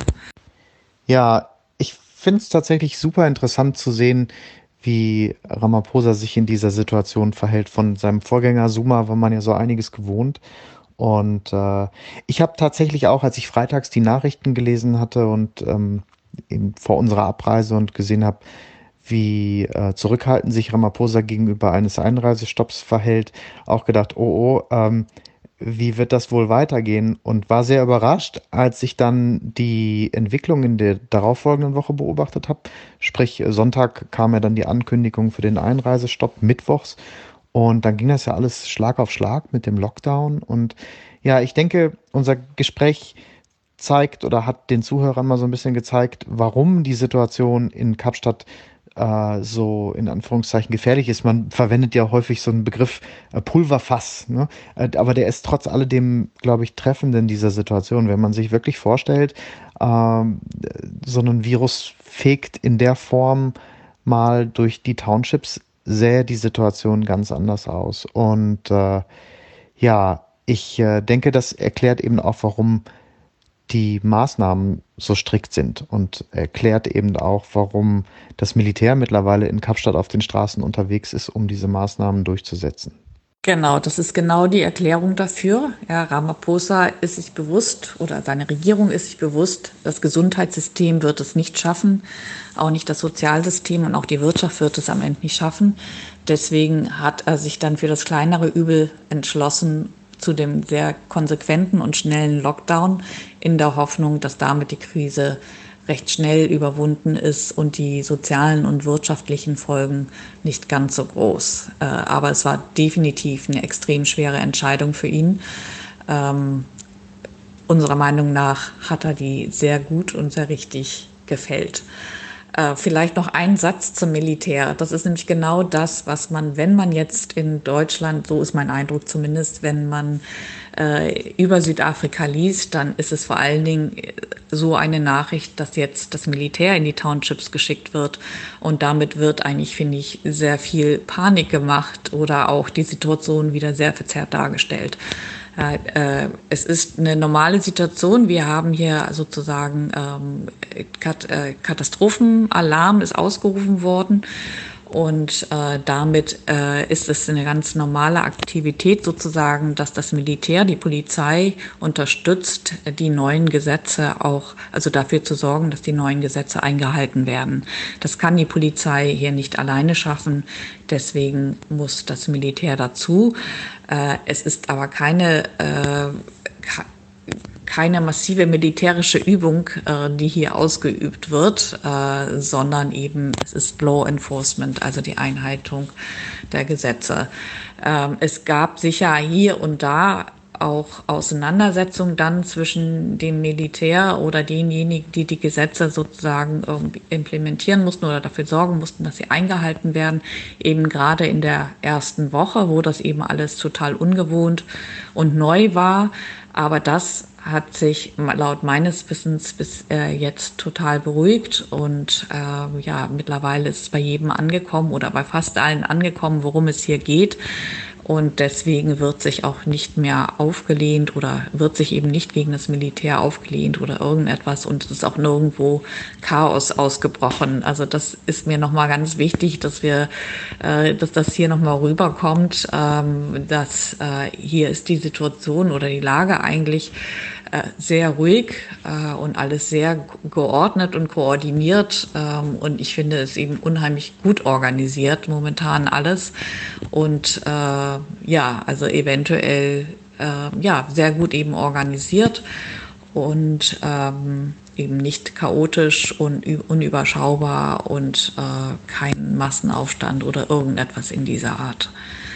Ja, ich finde es tatsächlich super interessant zu sehen, wie Ramaphosa sich in dieser Situation verhält. Von seinem Vorgänger Zuma war man ja so einiges gewohnt. Und äh, ich habe tatsächlich auch, als ich freitags die Nachrichten gelesen hatte und ähm, eben vor unserer Abreise und gesehen habe, wie äh, zurückhaltend sich Ramaphosa gegenüber eines Einreisestopps verhält, auch gedacht, oh, oh, ähm, wie wird das wohl weitergehen? Und war sehr überrascht, als ich dann die Entwicklung in der darauffolgenden Woche beobachtet habe. Sprich, Sonntag kam ja dann die Ankündigung für den Einreisestopp mittwochs. Und dann ging das ja alles Schlag auf Schlag mit dem Lockdown. Und ja, ich denke, unser Gespräch zeigt oder hat den Zuhörern mal so ein bisschen gezeigt, warum die Situation in Kapstadt äh, so in Anführungszeichen gefährlich ist. Man verwendet ja häufig so einen Begriff äh, Pulverfass, ne? Äh, aber der ist trotz alledem, glaube ich, treffend in dieser Situation. Wenn man sich wirklich vorstellt, ähm, so ein Virus fegt in der Form mal durch die Townships, sähe die Situation ganz anders aus. Und äh, ja, ich äh, denke, das erklärt eben auch, warum die Maßnahmen so strikt sind und erklärt eben auch, warum das Militär mittlerweile in Kapstadt auf den Straßen unterwegs ist, um diese Maßnahmen durchzusetzen. Genau, das ist genau die Erklärung dafür. Ja, Ramaphosa ist sich bewusst oder seine Regierung ist sich bewusst, das Gesundheitssystem wird es nicht schaffen, auch nicht das Sozialsystem und auch die Wirtschaft wird es am Ende nicht schaffen. Deswegen hat er sich dann für das kleinere Übel entschlossen, zu dem sehr konsequenten und schnellen Lockdown, in der Hoffnung, dass damit die Krise recht schnell überwunden ist und die sozialen und wirtschaftlichen Folgen nicht ganz so groß. Äh, aber es war definitiv eine extrem schwere Entscheidung für ihn. Ähm, unserer Meinung nach hat er die sehr gut und sehr richtig gefällt. Äh, vielleicht noch ein Satz zum Militär. Das ist nämlich genau das, was man, wenn man jetzt in Deutschland, so ist mein Eindruck zumindest, wenn man äh, über Südafrika liest, dann ist es vor allen Dingen so eine Nachricht, dass jetzt das Militär in die Townships geschickt wird. Und damit wird eigentlich, finde ich, sehr viel Panik gemacht oder auch die Situation wieder sehr verzerrt dargestellt. Äh, es ist eine normale Situation. Wir haben hier sozusagen ähm, Kat äh, Katastrophenalarm ist ausgerufen worden. Und äh, damit äh, ist es eine ganz normale Aktivität sozusagen, dass das Militär, die Polizei unterstützt, die neuen Gesetze auch, also dafür zu sorgen, dass die neuen Gesetze eingehalten werden. Das kann die Polizei hier nicht alleine schaffen. Deswegen muss das Militär dazu. Äh, es ist aber keine äh, keine massive militärische Übung, äh, die hier ausgeübt wird, äh, sondern eben es ist Law Enforcement, also die Einhaltung der Gesetze. Ähm, es gab sicher hier und da auch Auseinandersetzungen dann zwischen dem Militär oder denjenigen, die die Gesetze sozusagen irgendwie implementieren mussten oder dafür sorgen mussten, dass sie eingehalten werden, eben gerade in der ersten Woche, wo das eben alles total ungewohnt und neu war. Aber das hat sich laut meines Wissens bis äh, jetzt total beruhigt und äh, ja, mittlerweile ist es bei jedem angekommen oder bei fast allen angekommen, worum es hier geht. Und deswegen wird sich auch nicht mehr aufgelehnt oder wird sich eben nicht gegen das Militär aufgelehnt oder irgendetwas. Und es ist auch nirgendwo Chaos ausgebrochen. Also das ist mir nochmal ganz wichtig, dass wir, äh, dass das hier nochmal rüberkommt, ähm, dass äh, hier ist die Situation oder die Lage eigentlich sehr ruhig äh, und alles sehr geordnet und koordiniert. Ähm, und ich finde es eben unheimlich gut organisiert momentan alles. Und äh, ja, also eventuell äh, ja, sehr gut eben organisiert und ähm, eben nicht chaotisch und unüberschaubar und äh, kein Massenaufstand oder irgendetwas in dieser Art.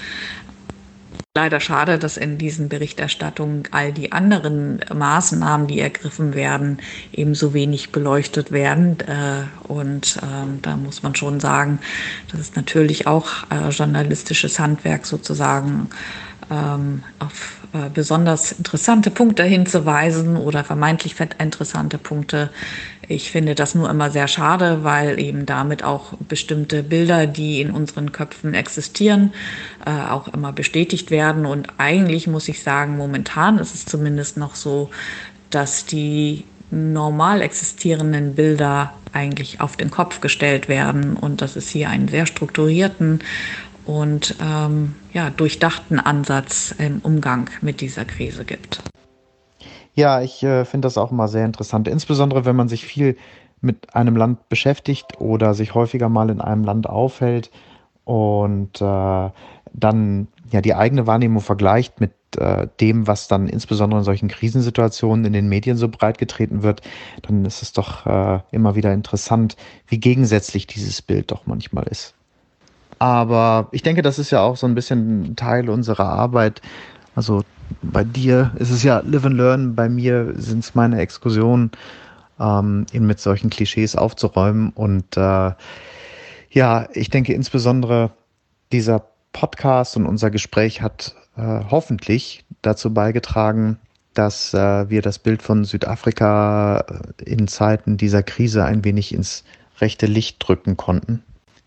Leider schade, dass in diesen Berichterstattungen all die anderen Maßnahmen, die ergriffen werden, eben so wenig beleuchtet werden. Und ähm, da muss man schon sagen, das ist natürlich auch äh, journalistisches Handwerk sozusagen ähm, auf äh, besonders interessante Punkte hinzuweisen oder vermeintlich interessante Punkte. Ich finde das nur immer sehr schade, weil eben damit auch bestimmte Bilder, die in unseren Köpfen existieren, äh, auch immer bestätigt werden. Und eigentlich muss ich sagen, momentan ist es zumindest noch so, dass die normal existierenden Bilder eigentlich auf den Kopf gestellt werden und dass es hier einen sehr strukturierten und ähm, ja, durchdachten Ansatz im Umgang mit dieser Krise gibt. Ja, ich äh, finde das auch immer sehr interessant, insbesondere wenn man sich viel mit einem Land beschäftigt oder sich häufiger mal in einem Land aufhält und äh, dann ja die eigene Wahrnehmung vergleicht mit äh, dem, was dann insbesondere in solchen Krisensituationen in den Medien so breitgetreten wird, dann ist es doch äh, immer wieder interessant, wie gegensätzlich dieses Bild doch manchmal ist. Aber ich denke, das ist ja auch so ein bisschen ein Teil unserer Arbeit. Also bei dir ist es ja Live and Learn, bei mir sind es meine Exkursionen, ähm, eben mit solchen Klischees aufzuräumen. Und äh, ja, ich denke insbesondere dieser Podcast und unser Gespräch hat äh, hoffentlich dazu beigetragen, dass äh, wir das Bild von Südafrika äh, in Zeiten dieser Krise ein wenig ins rechte Licht drücken konnten.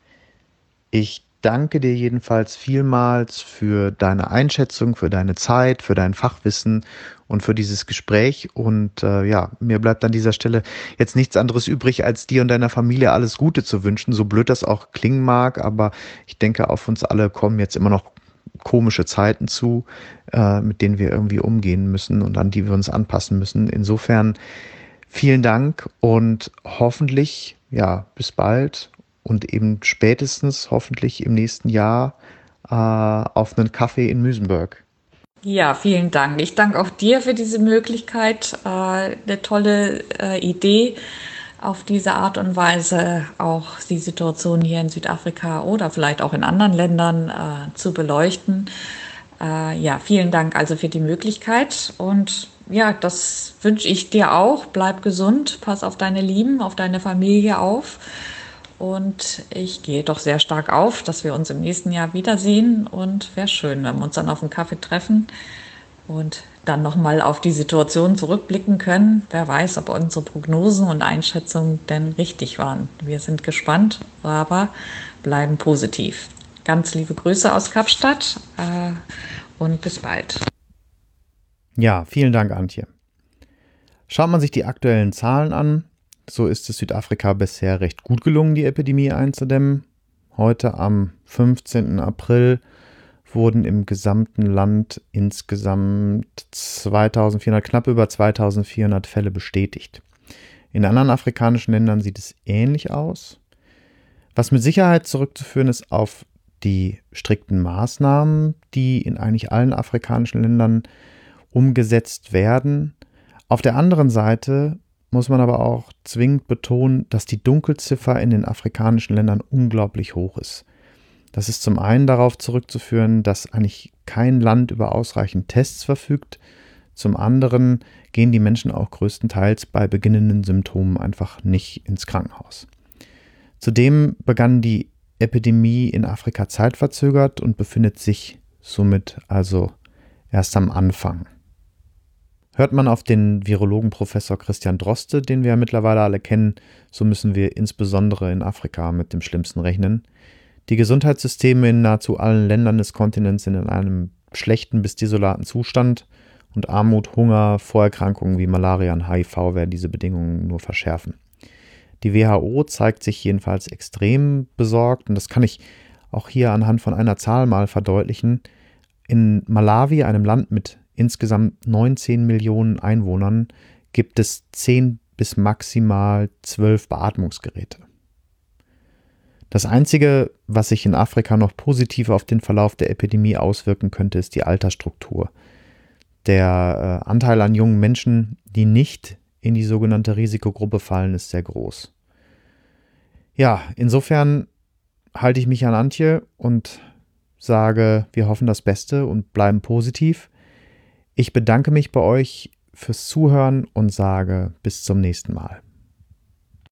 Ich danke dir jedenfalls vielmals für deine Einschätzung, für deine Zeit, für dein Fachwissen und für dieses Gespräch. Und äh, ja, mir bleibt an dieser Stelle jetzt nichts anderes übrig, als dir und deiner Familie alles Gute zu wünschen, so blöd das auch klingen mag. Aber ich denke, auf uns alle kommen jetzt immer noch komische Zeiten zu, äh, mit denen wir irgendwie umgehen müssen und an die wir uns anpassen müssen. Insofern vielen Dank und hoffentlich, ja, bis bald. Und eben spätestens hoffentlich im nächsten Jahr äh, auf einen Kaffee in Muizenberg. Ja, vielen Dank. Ich danke auch dir für diese Möglichkeit, äh, eine tolle äh, Idee, auf diese Art und Weise auch die Situation hier in Südafrika oder vielleicht auch in anderen Ländern äh, zu beleuchten. Äh, ja, vielen Dank also für die Möglichkeit und ja, das wünsche ich dir auch. Bleib gesund, pass auf deine Lieben, auf deine Familie auf. Und ich gehe doch sehr stark auf, dass wir uns im nächsten Jahr wiedersehen. Und wäre schön, wenn wir uns dann auf einen Kaffee treffen und dann nochmal auf die Situation zurückblicken können. Wer weiß, ob unsere Prognosen und Einschätzungen denn richtig waren. Wir sind gespannt, aber bleiben positiv. Ganz liebe Grüße aus Kapstadt äh, und bis bald. Ja, vielen Dank, Antje. Schaut man sich die aktuellen Zahlen an, so ist es Südafrika bisher recht gut gelungen, die Epidemie einzudämmen. Heute am fünfzehnten April wurden im gesamten Land insgesamt zweitausendvierhundert, knapp über zweitausendvierhundert Fälle bestätigt. In anderen afrikanischen Ländern sieht es ähnlich aus. Was mit Sicherheit zurückzuführen ist auf die strikten Maßnahmen, die in eigentlich allen afrikanischen Ländern umgesetzt werden. Auf der anderen Seite muss man aber auch zwingend betonen, dass die Dunkelziffer in den afrikanischen Ländern unglaublich hoch ist. Das ist zum einen darauf zurückzuführen, dass eigentlich kein Land über ausreichend Tests verfügt. Zum anderen gehen die Menschen auch größtenteils bei beginnenden Symptomen einfach nicht ins Krankenhaus. Zudem begann die Epidemie in Afrika zeitverzögert und befindet sich somit also erst am Anfang. Hört man auf den Virologen Professor Christian Droste, den wir ja mittlerweile alle kennen, so müssen wir insbesondere in Afrika mit dem Schlimmsten rechnen. Die Gesundheitssysteme in nahezu allen Ländern des Kontinents sind in einem schlechten bis desolaten Zustand und Armut, Hunger, Vorerkrankungen wie Malaria und H I V werden diese Bedingungen nur verschärfen. Die W H O zeigt sich jedenfalls extrem besorgt und das kann ich auch hier anhand von einer Zahl mal verdeutlichen. In Malawi, einem Land mit insgesamt neunzehn Millionen Einwohnern, gibt es zehn bis maximal zwölf Beatmungsgeräte. Das Einzige, was sich in Afrika noch positiv auf den Verlauf der Epidemie auswirken könnte, ist die Altersstruktur. Der äh, Anteil an jungen Menschen, die nicht in die sogenannte Risikogruppe fallen, ist sehr groß. Ja, insofern halte ich mich an Antje und sage, wir hoffen das Beste und bleiben positiv. Ich bedanke mich bei euch fürs Zuhören und sage bis zum nächsten Mal.